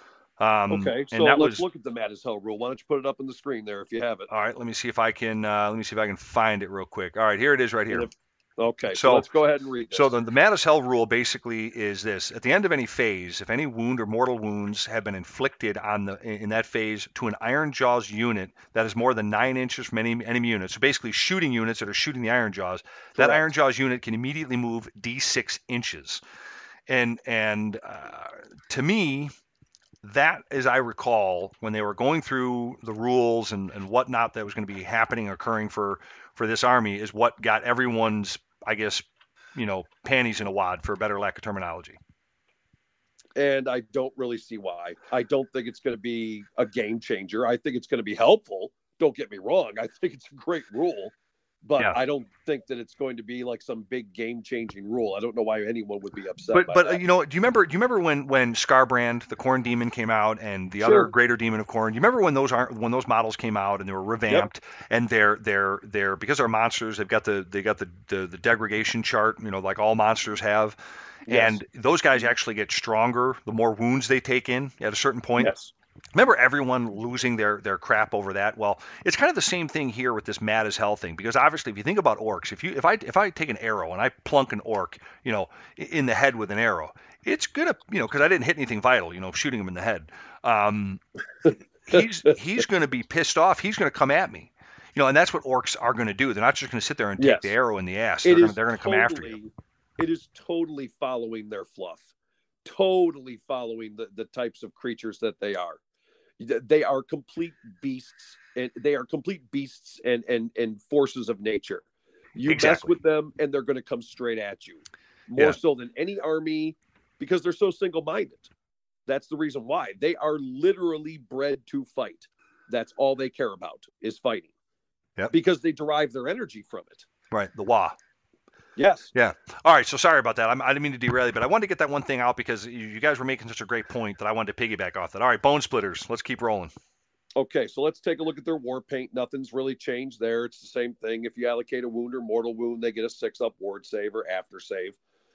Um, Okay, and so that let's was look at the Mad as Hell rule. Why don't you put it up on the screen there if you have it? all right. Let me see if I can uh, let me see if I can find it real quick. All right, here it is, right here. And if- okay, so, So- let's go ahead and read this. So the, the mad as hell rule basically is this: at the end of any phase, if any wound or mortal wounds have been inflicted on the in in that phase to an Iron Jaws unit that is more than nine inches from any enemy unit, so basically shooting units that are shooting the Iron Jaws, that Correct. Iron Jaws unit can immediately move d six inches. And and uh, to me, that, as I recall, when they were going through the rules and, and whatnot that was going to be happening, occurring for for this army, is what got everyone's, I guess, you know, panties in a wad, for a better lack of terminology. And I don't really see why. I don't think it's going to be a game changer. I think it's going to be helpful. Don't get me wrong. I think it's a great rule, but Yeah. I don't think that it's going to be like some big game changing rule. I don't know why anyone would be upset. But by but uh, that. you know, do you remember? Do you remember when when Scarbrand, the Corn Demon, came out, and the Sure. other Greater Demon of Corn? Do you remember when those aren't when those models came out and they were revamped, and they're they're they're because they're monsters, they've got the they got the the, the degradation chart, you know, like all monsters have. Yes. And those guys actually get stronger the more wounds they take in at a certain point. Yes. Remember everyone losing their, their crap over that? Well, it's kind of the same thing here with this mad as hell thing, because obviously if you think about orcs, if you if I if I take an arrow and I plunk an orc, you know, in the head with an arrow, it's gonna, you know, because I didn't hit anything vital, you know, shooting him in the head. Um, he's he's gonna be pissed off. He's gonna come at me. You know, and that's what orcs are going to do. They're not just going to sit there and take Yes. the arrow in the ass. It They're going is to they're going to come after you. totally- It is totally following their fluff, totally following the, the types of creatures that they are. They are complete beasts, and they are complete beasts and and and forces of nature. You mess Exactly. with them, and they're going to come straight at you, more Yeah. so than any army, because they're so single-minded. That's the reason why they are literally bred to fight. That's all they care about is fighting. Yep. Because they derive their energy from it. Right, the wah. Yes. Yeah. All right. So sorry about that. I'm, I didn't mean to derail you, but I wanted to get that one thing out because you, you guys were making such a great point that I wanted to piggyback off that. All right, Bone Splitters. Let's keep rolling. Okay, so let's take a look at their war paint. Nothing's really changed there. It's the same thing. If you allocate a wound or mortal wound, they get a six up ward save or after save.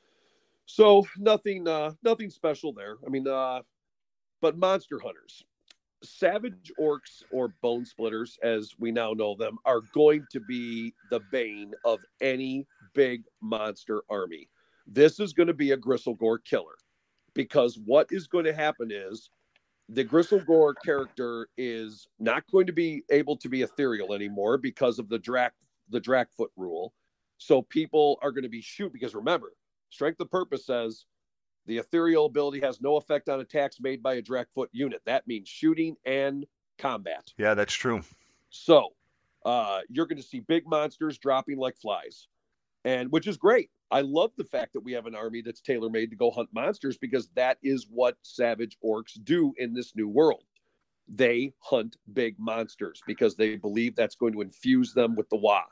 So nothing, uh, nothing special there. I mean, uh, but monster hunters, savage orcs or bone splitters, as we now know them, are going to be the bane of any big monster army. This is going to be a Gristlegore killer, because what is going to happen is the Gristlegore character is not going to be able to be ethereal anymore because of the Drac the Drakfoot rule. So people are going to be shoot because remember, Strength of Purpose says the ethereal ability has no effect on attacks made by a Drakfoot unit. That means shooting and combat. Yeah, that's true. So uh, you're going to see big monsters dropping like flies, and which is great. I love the fact that we have an army that's tailor-made to go hunt monsters because that is what Savage Orcs do in this new world. They hunt big monsters because they believe that's going to infuse them with the Wa.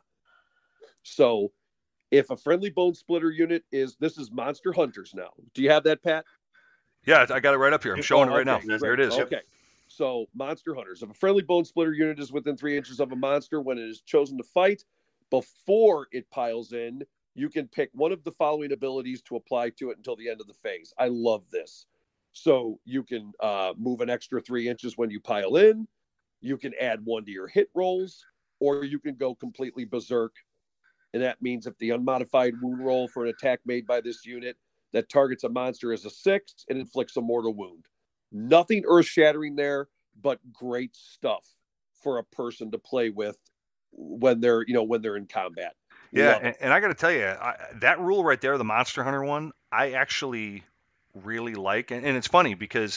So if a friendly Bone Splitter unit is, this is Monster Hunters now. Do you have that, Pat? Yeah, I got it right up here. I'm showing oh, it right okay, now. great. There it is. Okay. So Monster Hunters. If a friendly Bone Splitter unit is within three inches of a monster when it is chosen to fight, before it piles in, you can pick one of the following abilities to apply to it until the end of the phase. I love this. So you can uh, move an extra three inches when you pile in. You can add one to your hit rolls, or you can go completely berserk. And that means if the unmodified wound roll for an attack made by this unit that targets a monster is a six, it inflicts a mortal wound. Nothing earth-shattering there, but great stuff for a person to play with when they're, you know, when they're in combat. Yeah, and, and I got to tell you, I, that rule right there, the Monster Hunter one, I actually really like. And, and it's funny because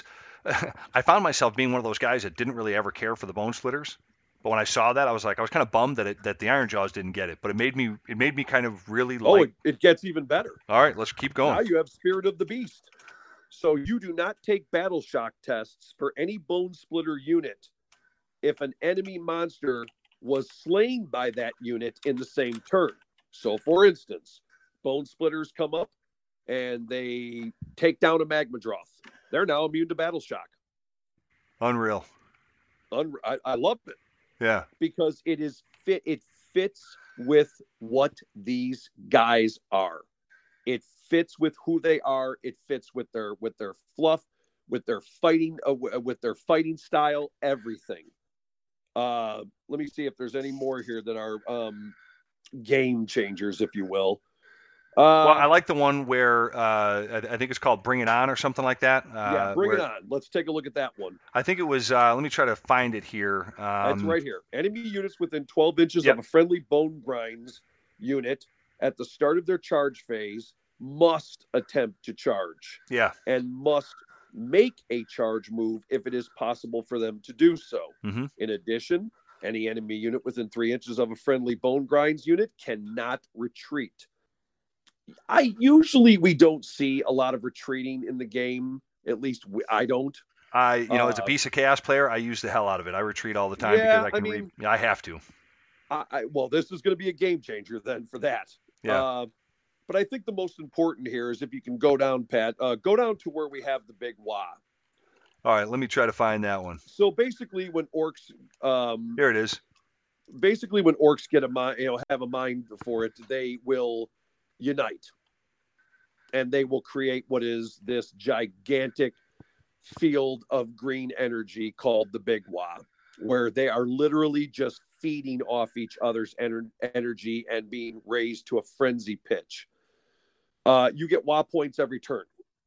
I found myself being one of those guys that didn't really ever care for the Bone Splitters. But when I saw that, I was like, I was kind of bummed that it, that the Iron Jaws didn't get it. But it made me, it made me kind of really oh, like. it, it gets even better. All right, let's keep going. Now you have Spirit of the Beast. So you do not take battle shock tests for any Bone Splitter unit if an enemy monster was slain by that unit in the same turn. So, for instance, Bone Splitters come up and they take down a Magmadroth. They're now immune to battle shock. Unreal. Un- I, I love it. Yeah. Because it is fit. It fits with what these guys are. It fits with who they are. It fits with their with their fluff, with their fighting, uh, with their fighting style. Everything. Uh, let me see if there's any more here that are um, game changers, if you will. Uh, well, I like the one where uh, I, I think it's called Bring It On or something like that. Uh, yeah, Bring where, It On. Let's take a look at that one. I think it was, uh, let me try to find it here. Um, That's right here. Enemy units within twelve inches yep. of a friendly Bone Grinds unit at the start of their charge phase must attempt to charge. Yeah. And must make a charge move if it is possible for them to do so. Mm-hmm. In addition, any enemy unit within three inches of a friendly Bone Grinds unit cannot retreat. I usually we don't see a lot of retreating in the game. At least we, I don't. I, you know, uh, as a Beast of Chaos player, I use the hell out of it. I retreat all the time yeah, because I can I mean, read. Yeah, I have to. I, I, well, this is going to be a game changer then for that. Yeah. Uh, but I think the most important here is if you can go down, Pat, uh, go down to where we have the big Wa. All right, let me try to find that one. So basically, when orcs, um, here it is. Basically, when orcs get a mind, you know, have a mind for it, they will unite, and they will create what is this gigantic field of green energy called the Big Wa, where they are literally just feeding off each other's ener- energy and being raised to a frenzy pitch. Uh, you get Wa points every turn.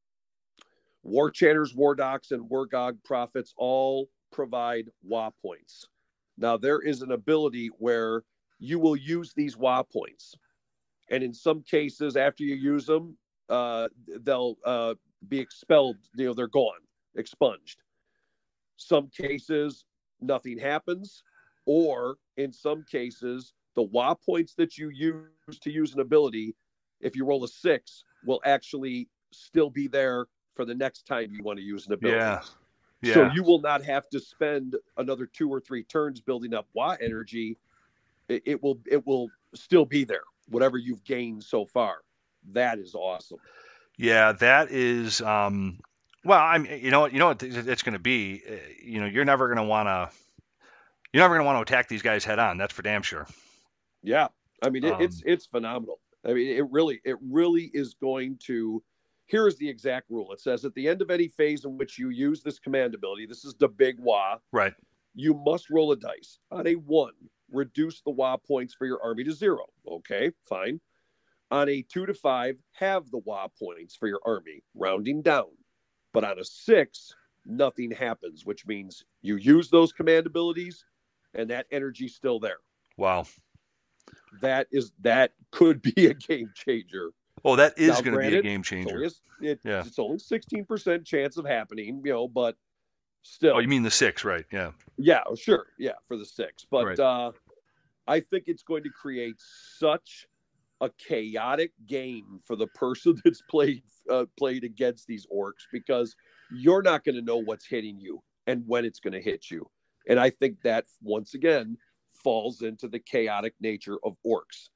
War Chanters, War Docs, and Wargog Prophets all provide Wa points. Now, there is an ability where you will use these Wa points. And in some cases, after you use them, uh, they'll uh, be expelled. You know, they're gone, expunged. Some cases, nothing happens. Or in some cases, the Wa points that you use to use an ability, if you roll a six, will actually still be there for the next time you want to use an ability. Yeah. Yeah. So you will not have to spend another two or three turns building up Wa energy. It, it will it will still be there, whatever you've gained so far. That is awesome. Yeah, that is. Um, well, I'm. You know what? You know what it's going to be. You know, you're never going to want to. You're never going to want to attack these guys head on. That's for damn sure. Yeah, I mean it, um, it's it's phenomenal. I mean it really it really is going to. Here is the exact rule. It says at the end of any phase in which you use this command ability, this is the Big Wa. Right. You must roll a dice. On a one, reduce the Wa points for your army to zero. Okay, fine. On a two to five, have the Wa points for your army, rounding down. But on a six, nothing happens, which means you use those command abilities and that energy's still there. Wow. that is that could be a game changer. Oh, that is Now, going to be a granted, game It's changer. only, a, it, Yeah. it's only sixteen percent chance of happening, you know, but still. Oh, you mean the six, right? Yeah. Yeah, sure. Yeah, for the six. But Right. uh, I think it's going to create such a chaotic game for the person that's played uh, played against these orcs, because you're not going to know what's hitting you and when it's going to hit you. And I think that, once again, falls into the chaotic nature of orcs.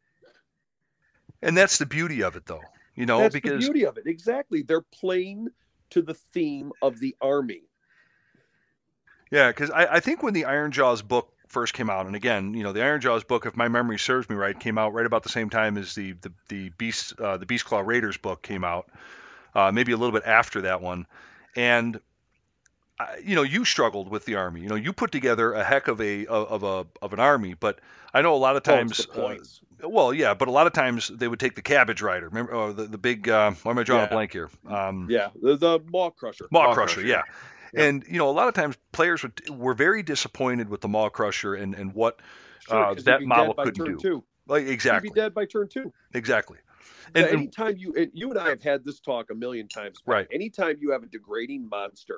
And that's the beauty of it, though. You know, That's because the beauty of it. Exactly. They're playing to the theme of the army. yeah, because I, I think when the Iron Jaws book first came out, and again, you know, the Iron Jaws book, if my memory serves me right, came out right about the same time as the the the Beast uh, the Beast Claw Raiders book came out, uh, maybe a little bit after that one, and I, you know, you struggled with the army. You know, you put together a heck of a of a of an army, but I know a lot of Oh, it's times. the points. Uh, well, yeah, but a lot of times they would take the Cabbage Rider. Remember, or the the big. Uh, why am I drawing Yeah. a blank here? Um, Yeah, the, the Maw Crusher. Maw Maw Crusher, Crusher. yeah. Yeah. And you know, a lot of times players would, were very disappointed with the Maw Crusher and and what Sure, uh, 'cause he'd that be model dead by couldn't turn do. two. Like He'd exactly, be dead by turn two. exactly. So And, and anytime you and you and I have had this talk a million times, Pat, Right. anytime you have a degrading monster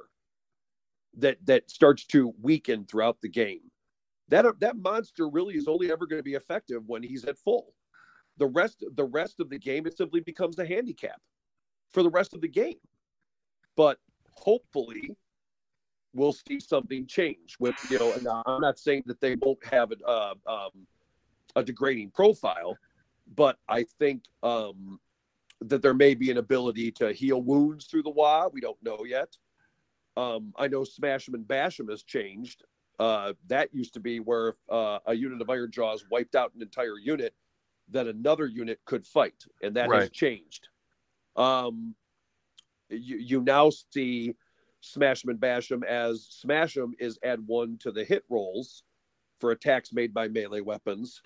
that that starts to weaken throughout the game, that that monster really is only ever going to be effective when he's at full. The rest the rest of the game, it simply becomes a handicap for the rest of the game. But hopefully, we'll see something change. With you know, and I'm not saying that they won't have a uh, um, a degrading profile, but I think um, that there may be an ability to heal wounds through the W A. We don't know yet. Um, I know Smash 'em and Bash 'em has changed. Uh, that used to be where if uh, a unit of Iron Jaws wiped out an entire unit, then another unit could fight, and that has Right. changed. Um, you you now see Smash 'em and Bash 'em as Smash 'em is add one to the hit rolls for attacks made by melee weapons,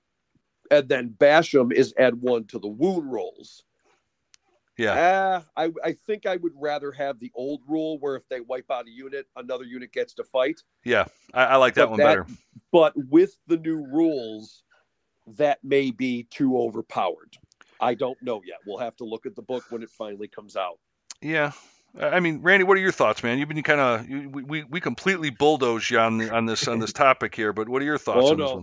and then Bash 'em is add one to the wound rolls. yeah, Uh, I, I think I would rather have the old rule where if they wipe out a unit, another unit gets to fight. yeah, I, I like that But one that- better. But with the new rules, that may be too overpowered. I don't know yet. We'll have to look at the book when it finally comes out. Yeah. I I mean, Randy, what are your thoughts, man? You've been kind of we, we we completely bulldozed you on the, on this on this topic here, but what are your thoughts Oh, on this no. one?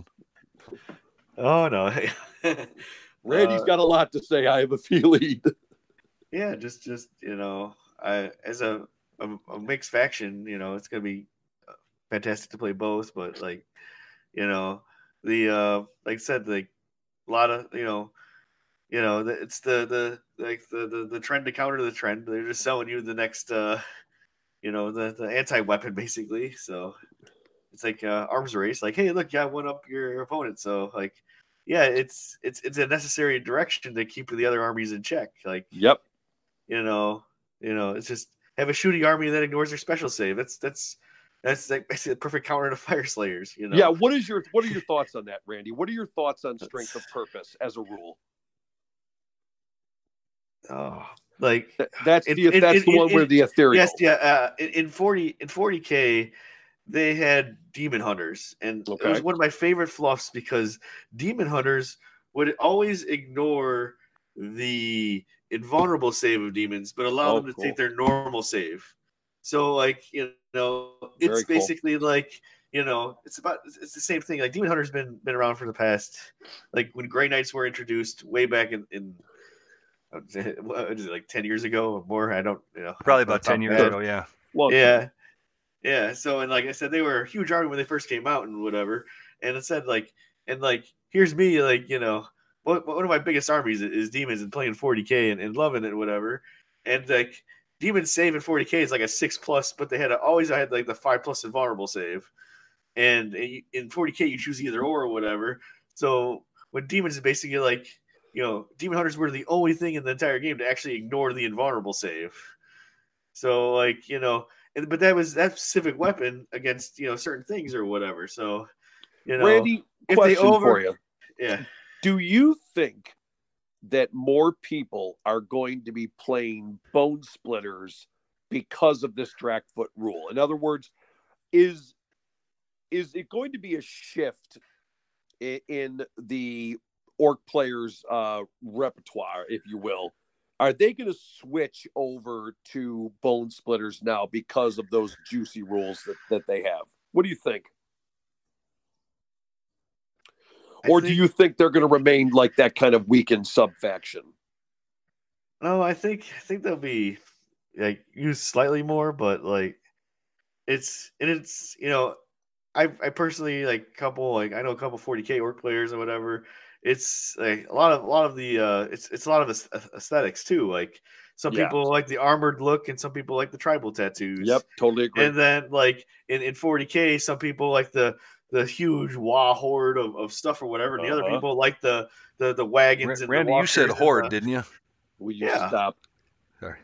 Oh no. Randy's Uh, got a lot to say, I have a feeling. Yeah, just just you know, I as a, a a mixed faction, you know, it's gonna be fantastic to play both. But like, you know, the uh, like I said, like a lot of you know, you know, the, it's the the like the, the the trend to counter the trend. They're just selling you the next, uh, you know, the the anti weapon basically. So it's like uh, arms race. Like, hey, look, yeah, one up your opponent. So like, yeah, it's it's it's a necessary direction to keep the other armies in check. Like. Yep. You know, you know, it's just have a shooting army that ignores their special save. That's that's that's like basically the perfect counter to Fire Slayers. You know. Yeah. What is your What are your thoughts on that, Randy? What are your thoughts on strength of purpose as a rule? Oh, like Th- That's It- the it- that's it- the one it- where the ethereal. yes, yeah. Uh, in, in forty in forty K, they had Demon Hunters, and it was Okay. one of my favorite fluffs because Demon Hunters would always ignore the invulnerable save of demons, but allow Oh, them to cool. take their normal save. So, like you know, Very it's cool. basically like you know, it's about it's the same thing. Like Demon Hunter's been been around for the past, like when Grey Knights were introduced way back in. in what is it, like ten years ago or more? I don't, you know. Probably off the about top ten of years my head. ago. Yeah. Well, Yeah. Yeah. So, and like I said, they were a huge army when they first came out and whatever. And it said, like, and like, here's me, like, you know, one, one of my biggest armies is demons and playing forty K and, and loving it, whatever. And like, demons save in forty K is like a six plus, but they had a, always had like the five plus invulnerable save. And in forty K, you choose either or or whatever. So when demons is basically like, you know, Demon Hunters were the only thing in the entire game to actually ignore the invulnerable save. So, like, you know, and, but that was that specific weapon against, you know, certain things or whatever. So, you know, Randy, if they question over- for you. yeah. Do you think that more people are going to be playing Bone Splitters because of this Dragfoot rule? In other words, is is it going to be a shift in, in the orc players' uh, repertoire, if you will, are they going to switch over to Bone Splitters now because of those juicy rules that, that they have? What do you think? I Or think, do you think they're going to remain like that kind of weakened sub-faction? No, I think I think they'll be like used slightly more, but like it's and it's you know, I I personally like a couple like I know a couple forty K orc players or whatever. It's like a lot of a lot of the uh it's it's a lot of aesthetics too. Like some Yeah. people like the armored look and some people like the tribal tattoos. Yep, totally agree. And then like in, in forty K, some people like the the huge wah horde of, of stuff or whatever, and the Uh-huh. other people like the the, the wagons and Randy, the you said walkers horde, and the, didn't you? Will you Yeah. stop? Sorry.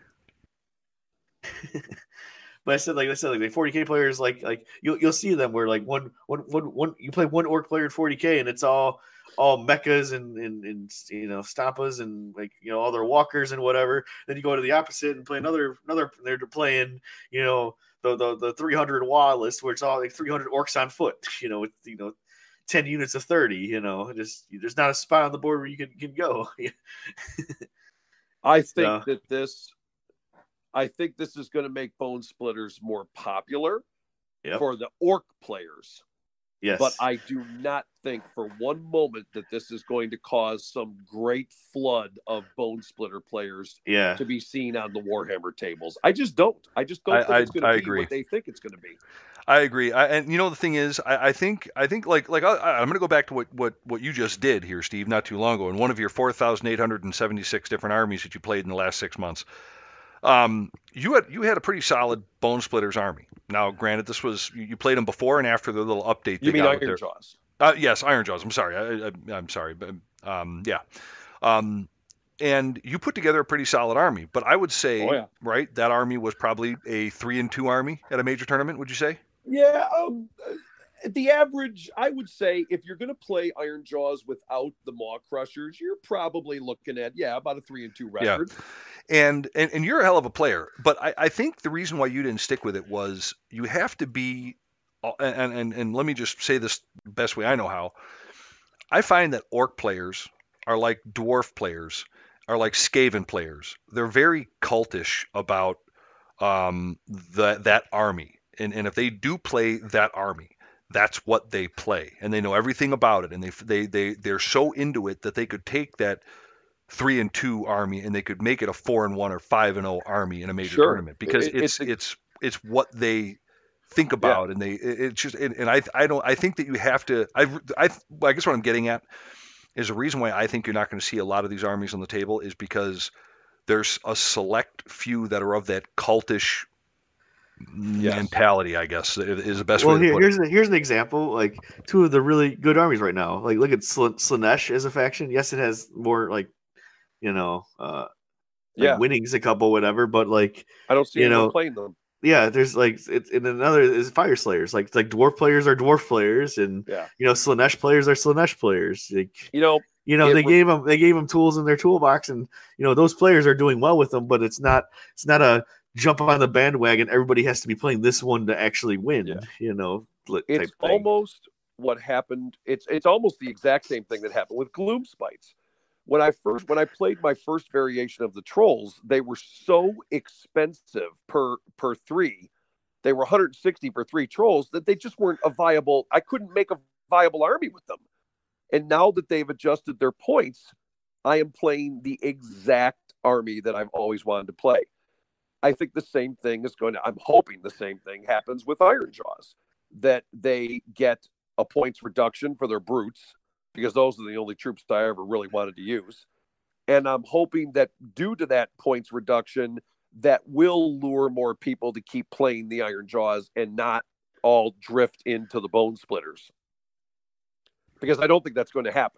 But I said like I said like the forty K players like like you'll you'll see them where like one one one one you play one orc player in forty K and it's all all mechas and, and and you know stampas and like you know all their walkers and whatever. Then you go to the opposite and play another another they're playing you know the the, the three hundred wah list where it's all like three hundred orcs on foot. You know with you know ten units of thirty. You know just there's not a spot on the board where you can can go. I think So- that this, I think this is going to make Bone Splitters more popular Yep. for the orc players. Yes. But I do not think for one moment that this is going to cause some great flood of Bone Splitter players yeah. to be seen on the Warhammer tables. I just don't. I just don't I- think I- it's going I to be agree. what they think it's going to be. I agree. I, and you know the thing is, I, I think I think like like I, I'm going to go back to what, what what you just did here, Steve, not too long ago, in one of your four thousand eight hundred seventy-six different armies that you played in the last six months. Um, you had you had a pretty solid Bone Splitters army. Now, granted, this was you, you played them before and after the little update they You mean got with Iron their, Jaws? Uh, yes, Iron Jaws. I'm sorry. I, I, I'm sorry. But, um, yeah. Um, and you put together a pretty solid army. But I would say, Oh, yeah. right, that army was probably a three and two army at a major tournament. Would you say? Yeah, um, uh, the average, I would say, if you're going to play Iron Jaws without the Maw Crushers, you're probably looking at, yeah, about a three and two record. And, and and you're a hell of a player. But I, I think the reason why you didn't stick with it was you have to be. And, and and let me just say this the best way I know how. I find that orc players are like dwarf players, are like Skaven players. They're very cultish about um, that that army, and and if they do play that army, that's what they play, and they know everything about it, and they they they they're so into it that they could take that three and two army and they could make it a four and one or five and zero army in a major Sure. tournament because It- it's it's it's a- it's what they think about and they it- it's just and, and I I don't I think that you have to I I I guess what I'm getting at is the reason why I think you're not going to see a lot of these armies on the table is because there's a select few that are of that cultish Yes. mentality, I guess is the best Well, way to here, put here's it. the, here's an example. Like two of the really good armies right now. Like look at Sl- Slaanesh as a faction. Yes, it has more like you know uh, like Yeah. winnings a couple whatever, but like I don't see you anyone know, playing them. yeah, there's like it's and another is Fire Slayers. Like like dwarf players are dwarf players, and Yeah. you know Slaanesh players are Slaanesh players. Like You know, you know It they re- gave them they gave them tools in their toolbox, and you know those players are doing well with them. But it's not it's not a jump on the bandwagon. Everybody has to be playing this one to actually win. Yeah. You know, li- type it's thing. almost what happened. It's it's almost the exact same thing that happened with Gloom Spites. When I first when I played my first variation of the Trolls, they were so expensive per per three. They were one hundred sixty for three Trolls that they just weren't a viable. I couldn't make a viable army with them. And now that they've adjusted their points, I am playing the exact army that I've always wanted to play. I think the same thing is going to, I'm hoping the same thing happens with Iron Jaws, that they get a points reduction for their brutes, because those are the only troops I ever really wanted to use. And I'm hoping that due to that points reduction, that will lure more people to keep playing the Iron Jaws and not all drift into the Bone Splitters. Because I don't think that's going to happen.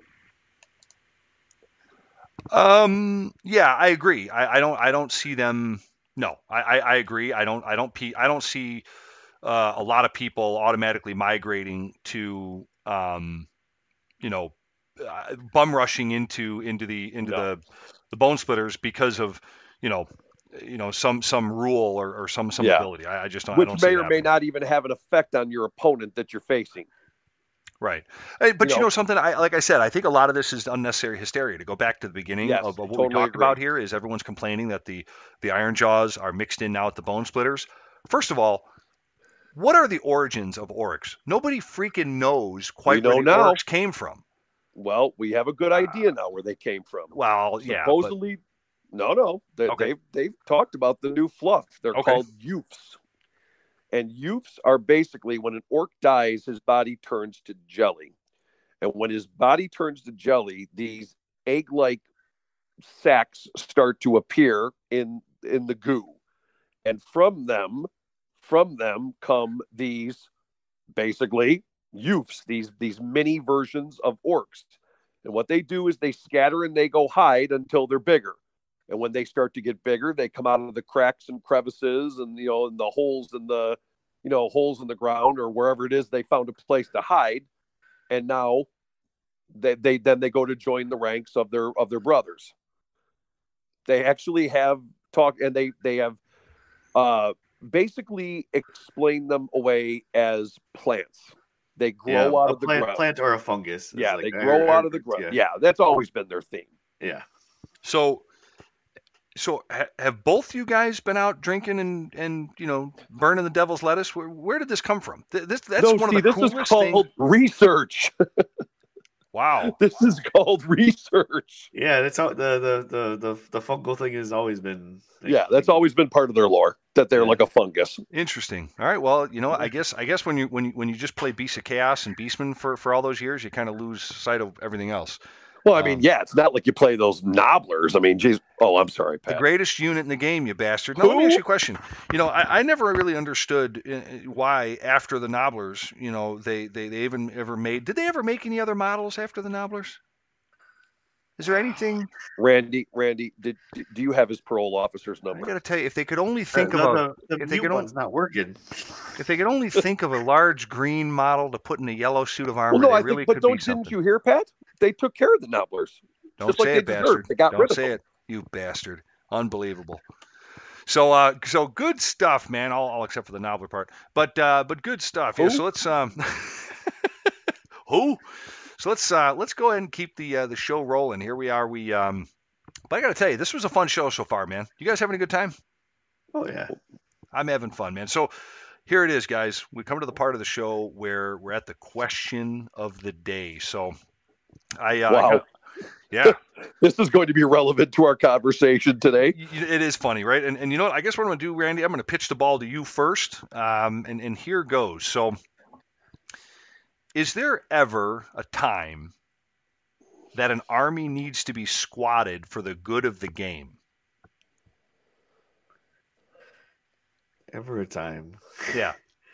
Um. Yeah, I agree. I, I don't. I don't see them. No, I, I, I agree. I don't. I don't. Pe- I don't see uh, a lot of people automatically migrating to, um, you know, uh, bum rushing into into the into No. the the Bone Splitters because of, you know, you know some some rule or, or some some Yeah. ability. I, I just don't. I Which don't see may it or may happening. not even have an effect on your opponent that you're facing. Right. Hey, but you You know, know? something, I like I said, I think a lot of this is unnecessary hysteria. To go back to the beginning Yes, of, of what we totally talked agree. about here is everyone's complaining that the the Iron Jaws are mixed in now with the Bone Splitters. First of all, what are the origins of orcs? Nobody freaking knows We quite where know the now. orcs came from. Well, we have a good idea now where they came from. Well, yeah, but Supposedly, no, no, they, Okay. they've they've talked about the new fluff. They're Okay. called youths, and youths are basically when an orc dies, his body turns to jelly, and when his body turns to jelly, these egg-like sacs start to appear in in the goo, and from them, from them come these basically youths, these these mini versions of orcs. And what they do is they scatter and they go hide until they're bigger. And when they start to get bigger, they come out of the cracks and crevices and you know, and the holes in the you know, holes in the ground or wherever it is they found a place to hide. And now they, they then they go to join the ranks of their of their brothers. They actually have talk and they they have uh basically explained them away as plants. They grow Yeah, out a of the plant, ground. plant or a fungus. is Yeah, like- they I grow heard- out of the heard- ground. Yeah, Yeah, that's always been their theme. yeah. so so ha- have both you guys been out drinking and and you know burning the devil's lettuce? Where, where did this come from? Th- This that's no, one see, of the this is coolest called things. research. Wow. This is called research. Yeah, that's how the the the the, the fungal thing has always been. like- Yeah, that's always been part of their lore that they're Yeah. like a fungus. Interesting. All right. Well, you know, I guess I guess when you when you when you just play Beasts of Chaos and Beastman for for all those years, you kind of lose sight of everything else. Well, I mean, Um, yeah, it's not like you play those nobblers. I mean, geez. Oh, I'm sorry, The Pat. greatest unit in the game, you bastard. Now, let me Who? ask you a question. You know, I, I never really understood uh, why after the Nobblers, you know, they, they, they even ever made. Did they ever make any other models after the Nobblers? Is there anything? Randy, Randy, did do you have his parole officer's I number? got to tell you, if they could only think the, of a, the, the if they mute could only- one's not working. if they could only think of a large green model to put in a yellow suit of armor, Well, no, they I really think, but could don't be didn't something. you hear, Pat? They took care of the nobblers. Don't just like say they it, deserved. bastard. They got Don't rid of say them. it, you bastard. Unbelievable. So, uh, so good stuff, man. All, all except for the Nobbler part, but uh, but good stuff. Yeah. Who? So let's um, who? So let's uh, let's go ahead and keep the uh, the show rolling. Here we are. We um, but I got to tell you, this was a fun show so far, man. You guys having a good time? Oh yeah. I'm having fun, man. So here it is, guys. We come to the part of the show where we're at the question of the day. So I uh, Wow. yeah. This is going to be relevant to our conversation today. Y- y- It is funny, right? And, and you know what? I guess what I'm going to do, Randy, I'm going to pitch the ball to you first. Um, and, and here goes. So, is there ever a time that an army needs to be squatted for the good of the game? Ever a time. Yeah.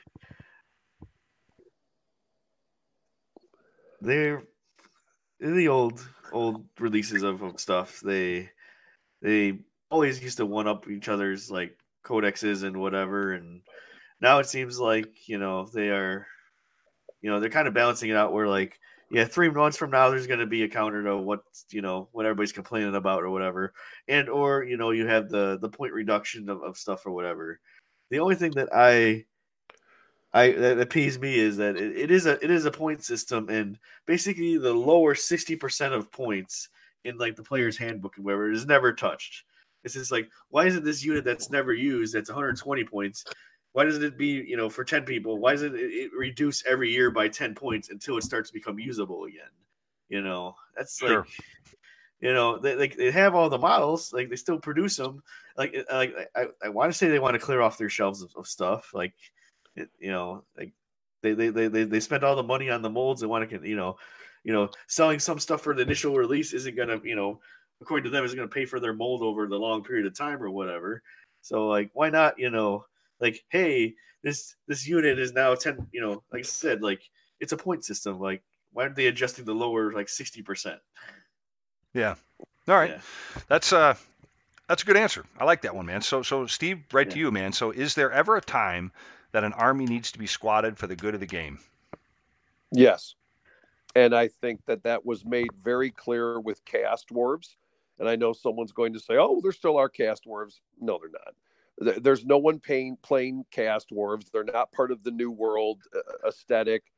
They're in the old old releases of, of stuff. They they always used to one up each other's like codexes and whatever, and now it seems like you know they are, you know, they're kind of balancing it out where like yeah, three months from now there's going to be a counter to what you know what everybody's complaining about or whatever, and or you know you have the the point reduction of, of stuff or whatever. The only thing that I I that appease me is that it, it is a it is a point system, and basically the lower sixty percent of points in like the player's handbook and whatever is never touched. It's just like, why isn't this unit that's never used that's one hundred twenty points? Why doesn't it be, you know, for ten people? Why doesn't it, it reduce every year by ten points until it starts to become usable again? You know, that's Sure. like, you know, they, they they have all the models, like they still produce them. Like like I, I want to say they want to clear off their shelves of, of stuff, like. It, you know, like they, they they they they spend all the money on the molds and want to, you know, you know, selling some stuff for the initial release isn't gonna, you know, according to them, isn't gonna pay for their mold over the long period of time or whatever. So like, why not, you know, like, hey, this this unit is now ten, you know, like I said, like it's a point system. Like, why aren't they adjusting the lower like sixty percent? Yeah. All right. Yeah. That's uh that's a good answer. I like that one, man. So so Steve, right to Yeah. you, man. So is there ever a time that an army needs to be squatted for the good of the game? Yes. And I think that that was made very clear with Chaos Dwarves. And I know someone's going to say, oh, there still are Chaos Dwarves. No, they're not. There- There's no one paying, playing Chaos Dwarves. They're not part of the New World uh, aesthetic.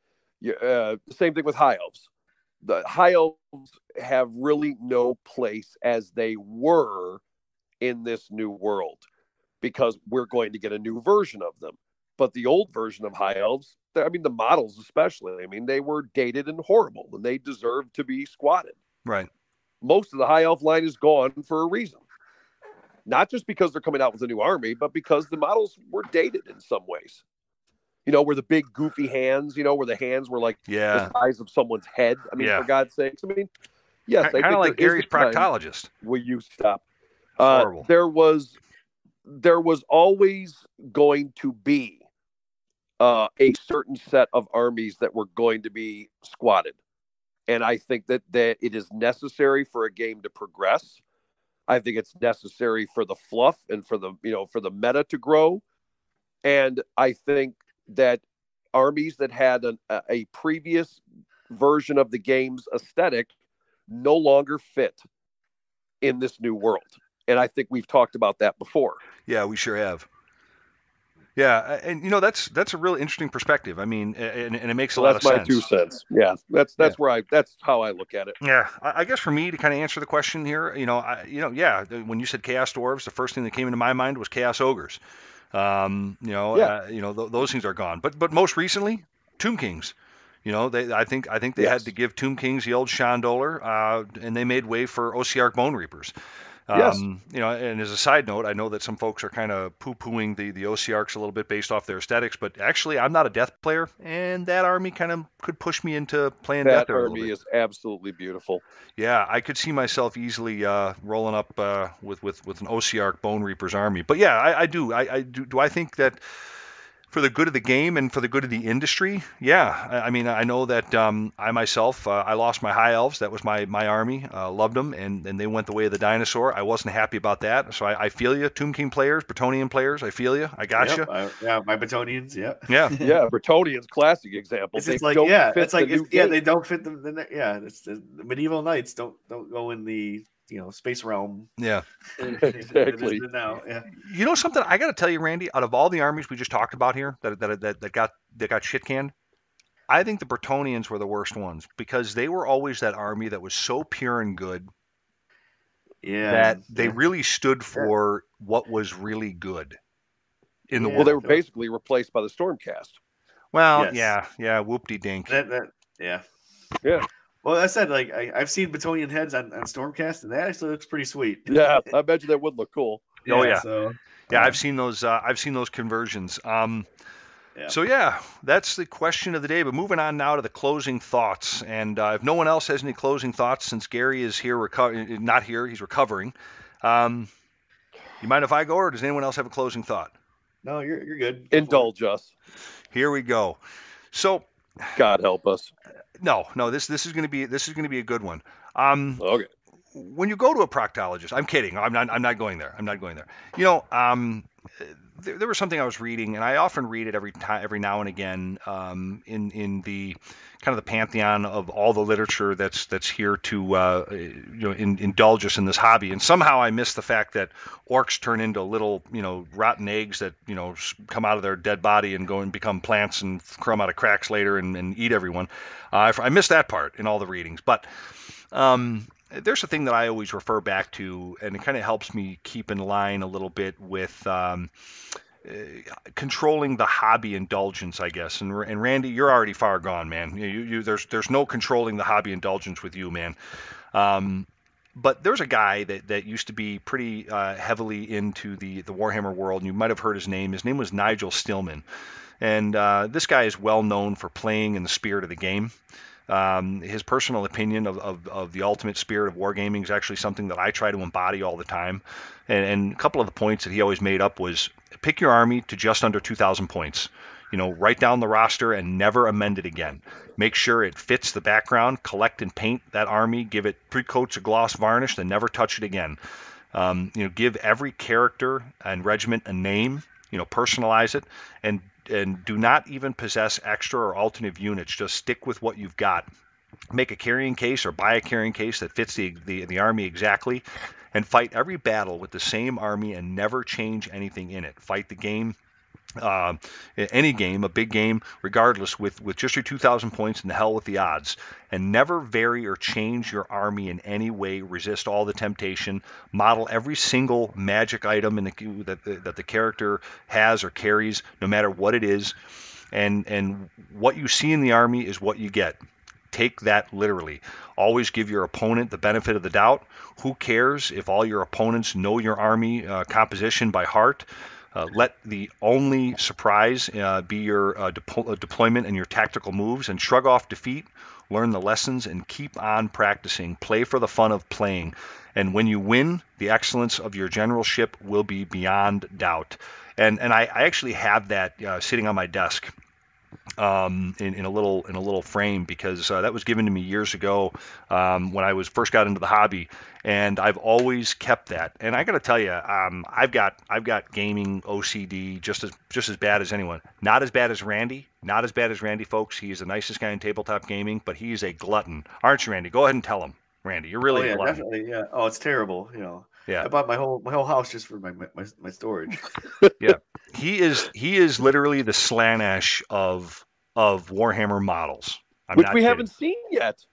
Uh, same thing with high elves. The high elves have really no place as they were in this new world, because we're going to get a new version of them. But the old version of high elves, I mean, the models especially, I mean, they were dated and horrible, and they deserved to be squatted. Right. Most of the high elf line is gone for a reason. Not just because they're coming out with a new army, but because the models were dated in some ways. You know, where the big goofy hands, you know, where the hands were like Yeah. the size of someone's head. I mean, Yeah. for God's sakes. I mean, yes, I Kind think of like there is Gary's a time- proctologist. Will you stop? Uh, Horrible. there was, there was always going to be uh, a certain set of armies that were going to be squatted, and I think that that it is necessary for a game to progress. I think it's necessary for the fluff and for the you know for the meta to grow, and I think that armies that had an, a, a previous version of the game's aesthetic no longer fit in this new world. And I think we've talked about that before. Yeah, we sure have. Yeah, and you know that's that's a really interesting perspective. I mean, and, and it makes a So lot that's of my sense. two cents. Yeah, that's that's where I that's how I look at it. Yeah, I I guess for me to kind of answer the question here, you know, I, you know, yeah, the- when you said Chaos Dwarves, the first thing that came into my mind was Chaos Ogres. Um, you know, Yeah. uh, you know, th- those things are gone. But but most recently, Tomb Kings. You know, they I think I think they Yes. had to give Tomb Kings the old Chandolar, uh, and they made way for Ossiarch Bone Reapers. Yes. Um, you know, and as a side note, I know that some folks are kind of poo-pooing the the Ossiarchs a little bit based off their aesthetics, but actually, I'm not a Death player, and that army kind of could push me into playing Death That there a little army bit. is absolutely beautiful. Yeah, I could see myself easily uh, rolling up uh, with, with with an Ossiarch Bone Reapers army. But yeah, I, I do. I, I do. Do I think that for the good of the game and for the good of the industry? Yeah. I, I mean, I know that um, I myself, uh, I lost my High Elves. That was my my army. Uh, loved them, and, and they went the way of the dinosaur. I wasn't happy about that. So I, I feel you, Tomb King players, Bretonnian players. I feel you. I got Yep, you. I- yeah, my Batonians. Yeah. Yeah. Yeah, Bretonian's classic example. It's They just like don't yeah, fit it's like the it's, new yeah, game. they don't fit the, the yeah. It's the, the medieval knights don't don't go in the you know space realm. Yeah. Exactly. Now, yeah. You know something? I got to tell you, Randy. Out of all the armies we just talked about here that that that, that got that got shit canned, I think the Bretonnians were the worst ones because they were always that army that was so pure and good Yeah. that they yeah. really stood for what was really good in the Yeah. Well, they world. were basically replaced by the Stormcast. Well, Yes. yeah, yeah, whoop-de dink. That, that, yeah. Yeah. Well, I said like I, I've seen Batonian heads on, on Stormcast, and that actually looks pretty sweet. Yeah, I bet you that would look cool. Oh, yeah. So Yeah, uh, I've seen those. Uh, I've seen those conversions. Um, Yeah. So yeah, that's the question of the day. But moving on now to the closing thoughts. And uh, if no one else has any closing thoughts, since Gary is here, reco- not here, he's recovering. Um, you mind if I go, or does anyone else have a closing thought? no, you're you're good. Go for it. Indulge us. Here we go. So God help us. no, no, this this is going to be this is going to be a good one. Um, Okay. when you go to a proctologist, I'm kidding. I'm not. I'm not going there. I'm not going there. You know, um, there, there was something I was reading, and I often read it every time, every now and again, um, in in the kind of the pantheon of all the literature that's that's here to uh, you know in, indulge us in this hobby. And somehow I miss the fact that orcs turn into little you know rotten eggs that you know come out of their dead body and go and become plants and come out of cracks later and, and eat everyone. Uh, I, I missed that part in all the readings, but. Um, There's a thing that I always refer back to, and it kind of helps me keep in line a little bit with um, uh, controlling the hobby indulgence, I guess. And, and Randy, you're already far gone, man. You, you, there's there's no controlling the hobby indulgence with you, man. Um, but there's a guy that, that used to be pretty uh, heavily into the, the Warhammer world, and you might have heard his name. His name was Nigel Stillman. And uh, this guy is well known for playing in the spirit of the game. Um, his personal opinion of, of, of the ultimate spirit of wargaming is actually something that I try to embody all the time. And, and a couple of the points that he always made up was pick your army to just under two thousand points. You know, write down the roster and never amend it again. Make sure it fits the background, collect and paint that army, give it three coats of gloss varnish, then never touch it again. Um, you know, give every character and regiment a name, you know, personalize it, and and do not even possess extra or alternate units. Just stick with what you've got. Make a carrying case or buy a carrying case that fits the, the, the army exactly, and fight every battle with the same army and never change anything in it. Fight the game uh, any game, a big game, regardless, with, with just your two thousand points and the hell with the odds. And never vary or change your army in any way. Resist all the temptation. Model every single magic item in the, that, the, that the character has or carries, no matter what it is. And, and what you see in the army is what you get. Take that literally. Always give your opponent the benefit of the doubt. Who cares if all your opponents know your army uh, composition by heart? Uh, let the only surprise uh, be your uh, de- deployment and your tactical moves, and shrug off defeat, learn the lessons, and keep on practicing. Play for the fun of playing. And when you win, the excellence of your generalship will be beyond doubt. And and I, I actually have that uh, sitting on my desk. Um, in, in a little in a little frame, because uh, that was given to me years ago um, when I was first got into the hobby, and I've always kept that. And I got to tell you, um, I've got I've got gaming O C D just as just as bad as anyone. Not as bad as Randy. Not as bad as Randy, folks. He is the nicest guy in tabletop gaming, but he is a glutton, aren't you, Randy? Go ahead and tell him, Randy. You're really oh, yeah, a glutton. Definitely, yeah. Oh, it's terrible. You know. Yeah. I bought my whole my whole house just for my my, my storage. Yeah. He is he is literally the Slaanesh of of Warhammer models. I'm Which not we kidding. haven't seen yet.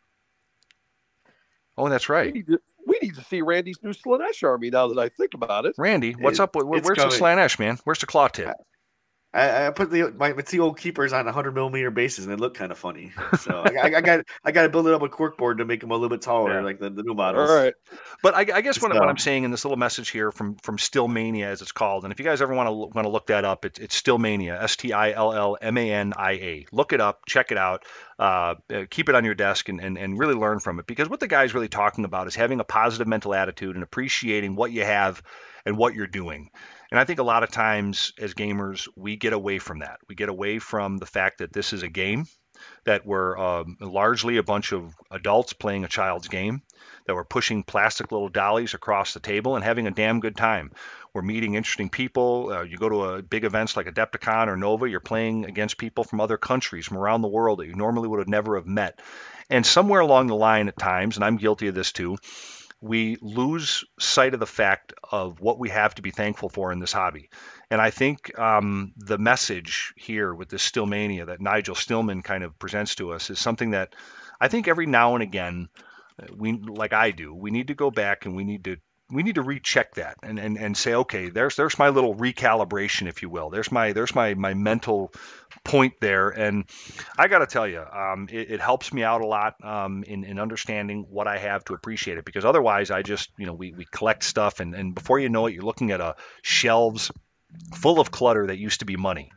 Oh, that's We right. need, to, we need to see Randy's new Slaanesh army now that I think about it. Randy, what's It- up? Where, it's where's the coming. Slaanesh, man? Where's the claw tip? I, I put the my, my T O keepers on a hundred millimeter bases, and they look kind of funny. So I, I got I got to build it up with corkboard to make them a little bit taller, Yeah. like the, the new All models. right. But I, I guess what, Just, what uh, I'm saying in this little message here from from Stillmania, as it's called, and if you guys ever want to want to look that up, it's it's Stillmania, S T I L L M A N I A. Look it up, check it out, uh, uh, keep it on your desk, and, and and really learn from it. Because what the guy's really talking about is having a positive mental attitude and appreciating what you have and what you're doing. And I think a lot of times as gamers, we get away from that. We get away from the fact that this is a game, that we're um, largely a bunch of adults playing a child's game, that we're pushing plastic little dollies across the table and having a damn good time. We're meeting interesting people. Uh, you go to a big events like Adepticon or Nova, you're playing against people from other countries, from around the world that you normally would have never have met. And somewhere along the line at times, and I'm guilty of this too, we lose sight of the fact of what we have to be thankful for in this hobby. And I think um, the message here with this Stillmania that Nigel Stillman kind of presents to us is something that I think every now and again, we, like I do, we need to go back and we need to we need to recheck that and, and, and say, okay, there's there's my little recalibration, if you will. There's my there's my my mental point there. And I got to tell you, um, it, it helps me out a lot um, in, in understanding what I have to appreciate it, because otherwise I just, you know, we, we collect stuff and, and before you know it, you're looking at a shelves full of clutter that used to be money,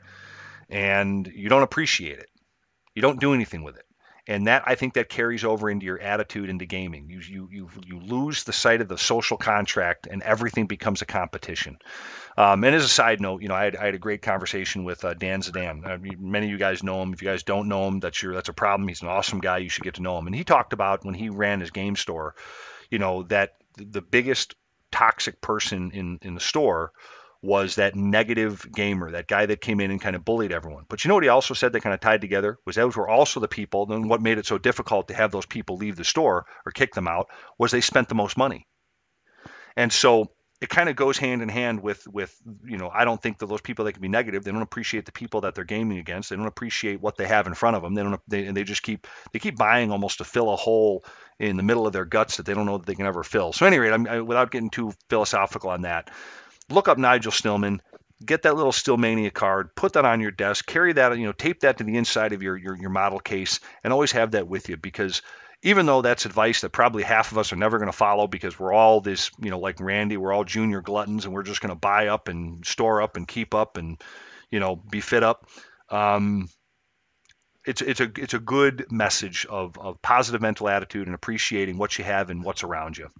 and you don't appreciate it. You don't do anything with it. And that, I think that carries over into your attitude into gaming. You, you, you, you lose the sight of the social contract and everything becomes a competition. Um, and as a side note, you know, I had, I had a great conversation with uh, Dan Zidane. I mean, many of you guys know him. If you guys don't know him, that's your, that's a problem. He's an awesome guy. You should get to know him. And he talked about when he ran his game store, you know, that the biggest toxic person in, in the store was that negative gamer, that guy that came in and kind of bullied everyone. But you know what he also said that kind of tied together was those were also the people, and what made it so difficult to have those people leave the store or kick them out was they spent the most money. And so it kind of goes hand in hand with, with you know, I don't think that those people that can be negative, they don't appreciate the people that they're gaming against. They don't appreciate what they have in front of them. They don't, they, and they just keep, they keep buying almost to fill a hole in the middle of their guts that they don't know that they can ever fill. So anyway, I'm, I, without getting too philosophical on that, look up Nigel Stillman, get that little Stillmania card, put that on your desk, carry that, you know, tape that to the inside of your, your, your model case, and always have that with you, because even though that's advice that probably half of us are never going to follow because we're all this, you know, like Randy, we're all junior gluttons and we're just going to buy up and store up and keep up and, you know, be fit up. Um, it's, it's a, it's a good message of, of positive mental attitude and appreciating what you have and what's around you.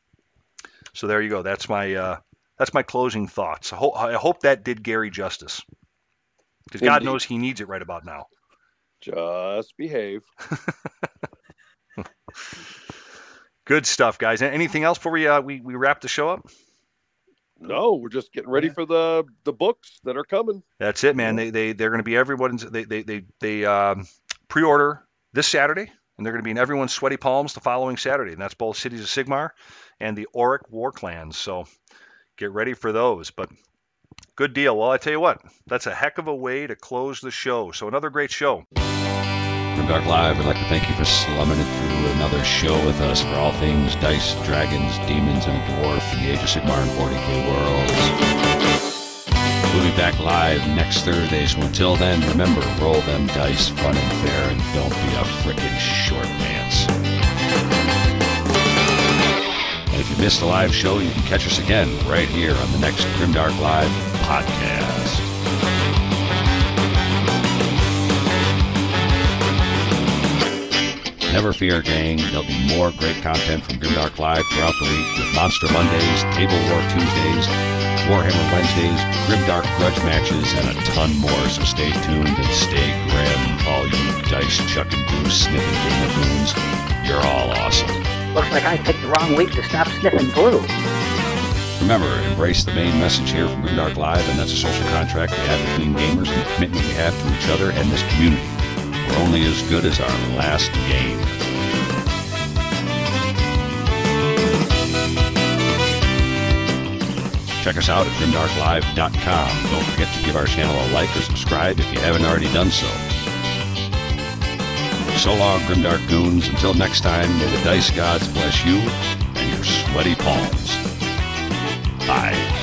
So there you go. That's my, uh, That's my closing thoughts. I, ho- I hope that did Gary justice, because God knows he needs it right about now. Just behave. Good stuff, guys. Anything else before we uh, we we wrap the show up? No, we're just getting ready for the the books that are coming. That's it, man. They they they're going to be everyone's. They they they they um, pre-order this Saturday, and they're going to be in everyone's sweaty palms the following Saturday, and that's both Cities of Sigmar and the Auric War Clans. So get ready for those. But Good deal. Well, I tell you what, that's a heck of a way to close the show. So another great show. Grimdark Live would like to thank you for slumming it through another show with us for all things dice, dragons, demons, and a dwarf in the Age of Sigmar and forty K worlds. We'll be back live next Thursday, so until then, remember, roll them dice fun and fair, and don't be a frickin' short pants. And if you missed the live show, you can catch us again right here on the next Grimdark Live podcast. Never fear, gang. There'll be more great content from Grimdark Live throughout the week with Monster Mondays, Table War Tuesdays, Warhammer Wednesdays, Grimdark Grudge matches, and a ton more. So stay tuned and stay grim, all you dice-chucking, glue-sniffing gamer goons. You're all awesome. Looks like I picked the wrong week to stop sniffing glue. Remember, embrace the main message here from Grimdark Live, and that's a social contract we have between gamers and the commitment we have to each other and this community. We're only as good as our last game. Check us out at grimdark live dot com. Don't forget to give our channel a like or subscribe if you haven't already done so. So long, Grimdark Goons. Until next time, may the dice gods bless you and your sweaty palms. Bye.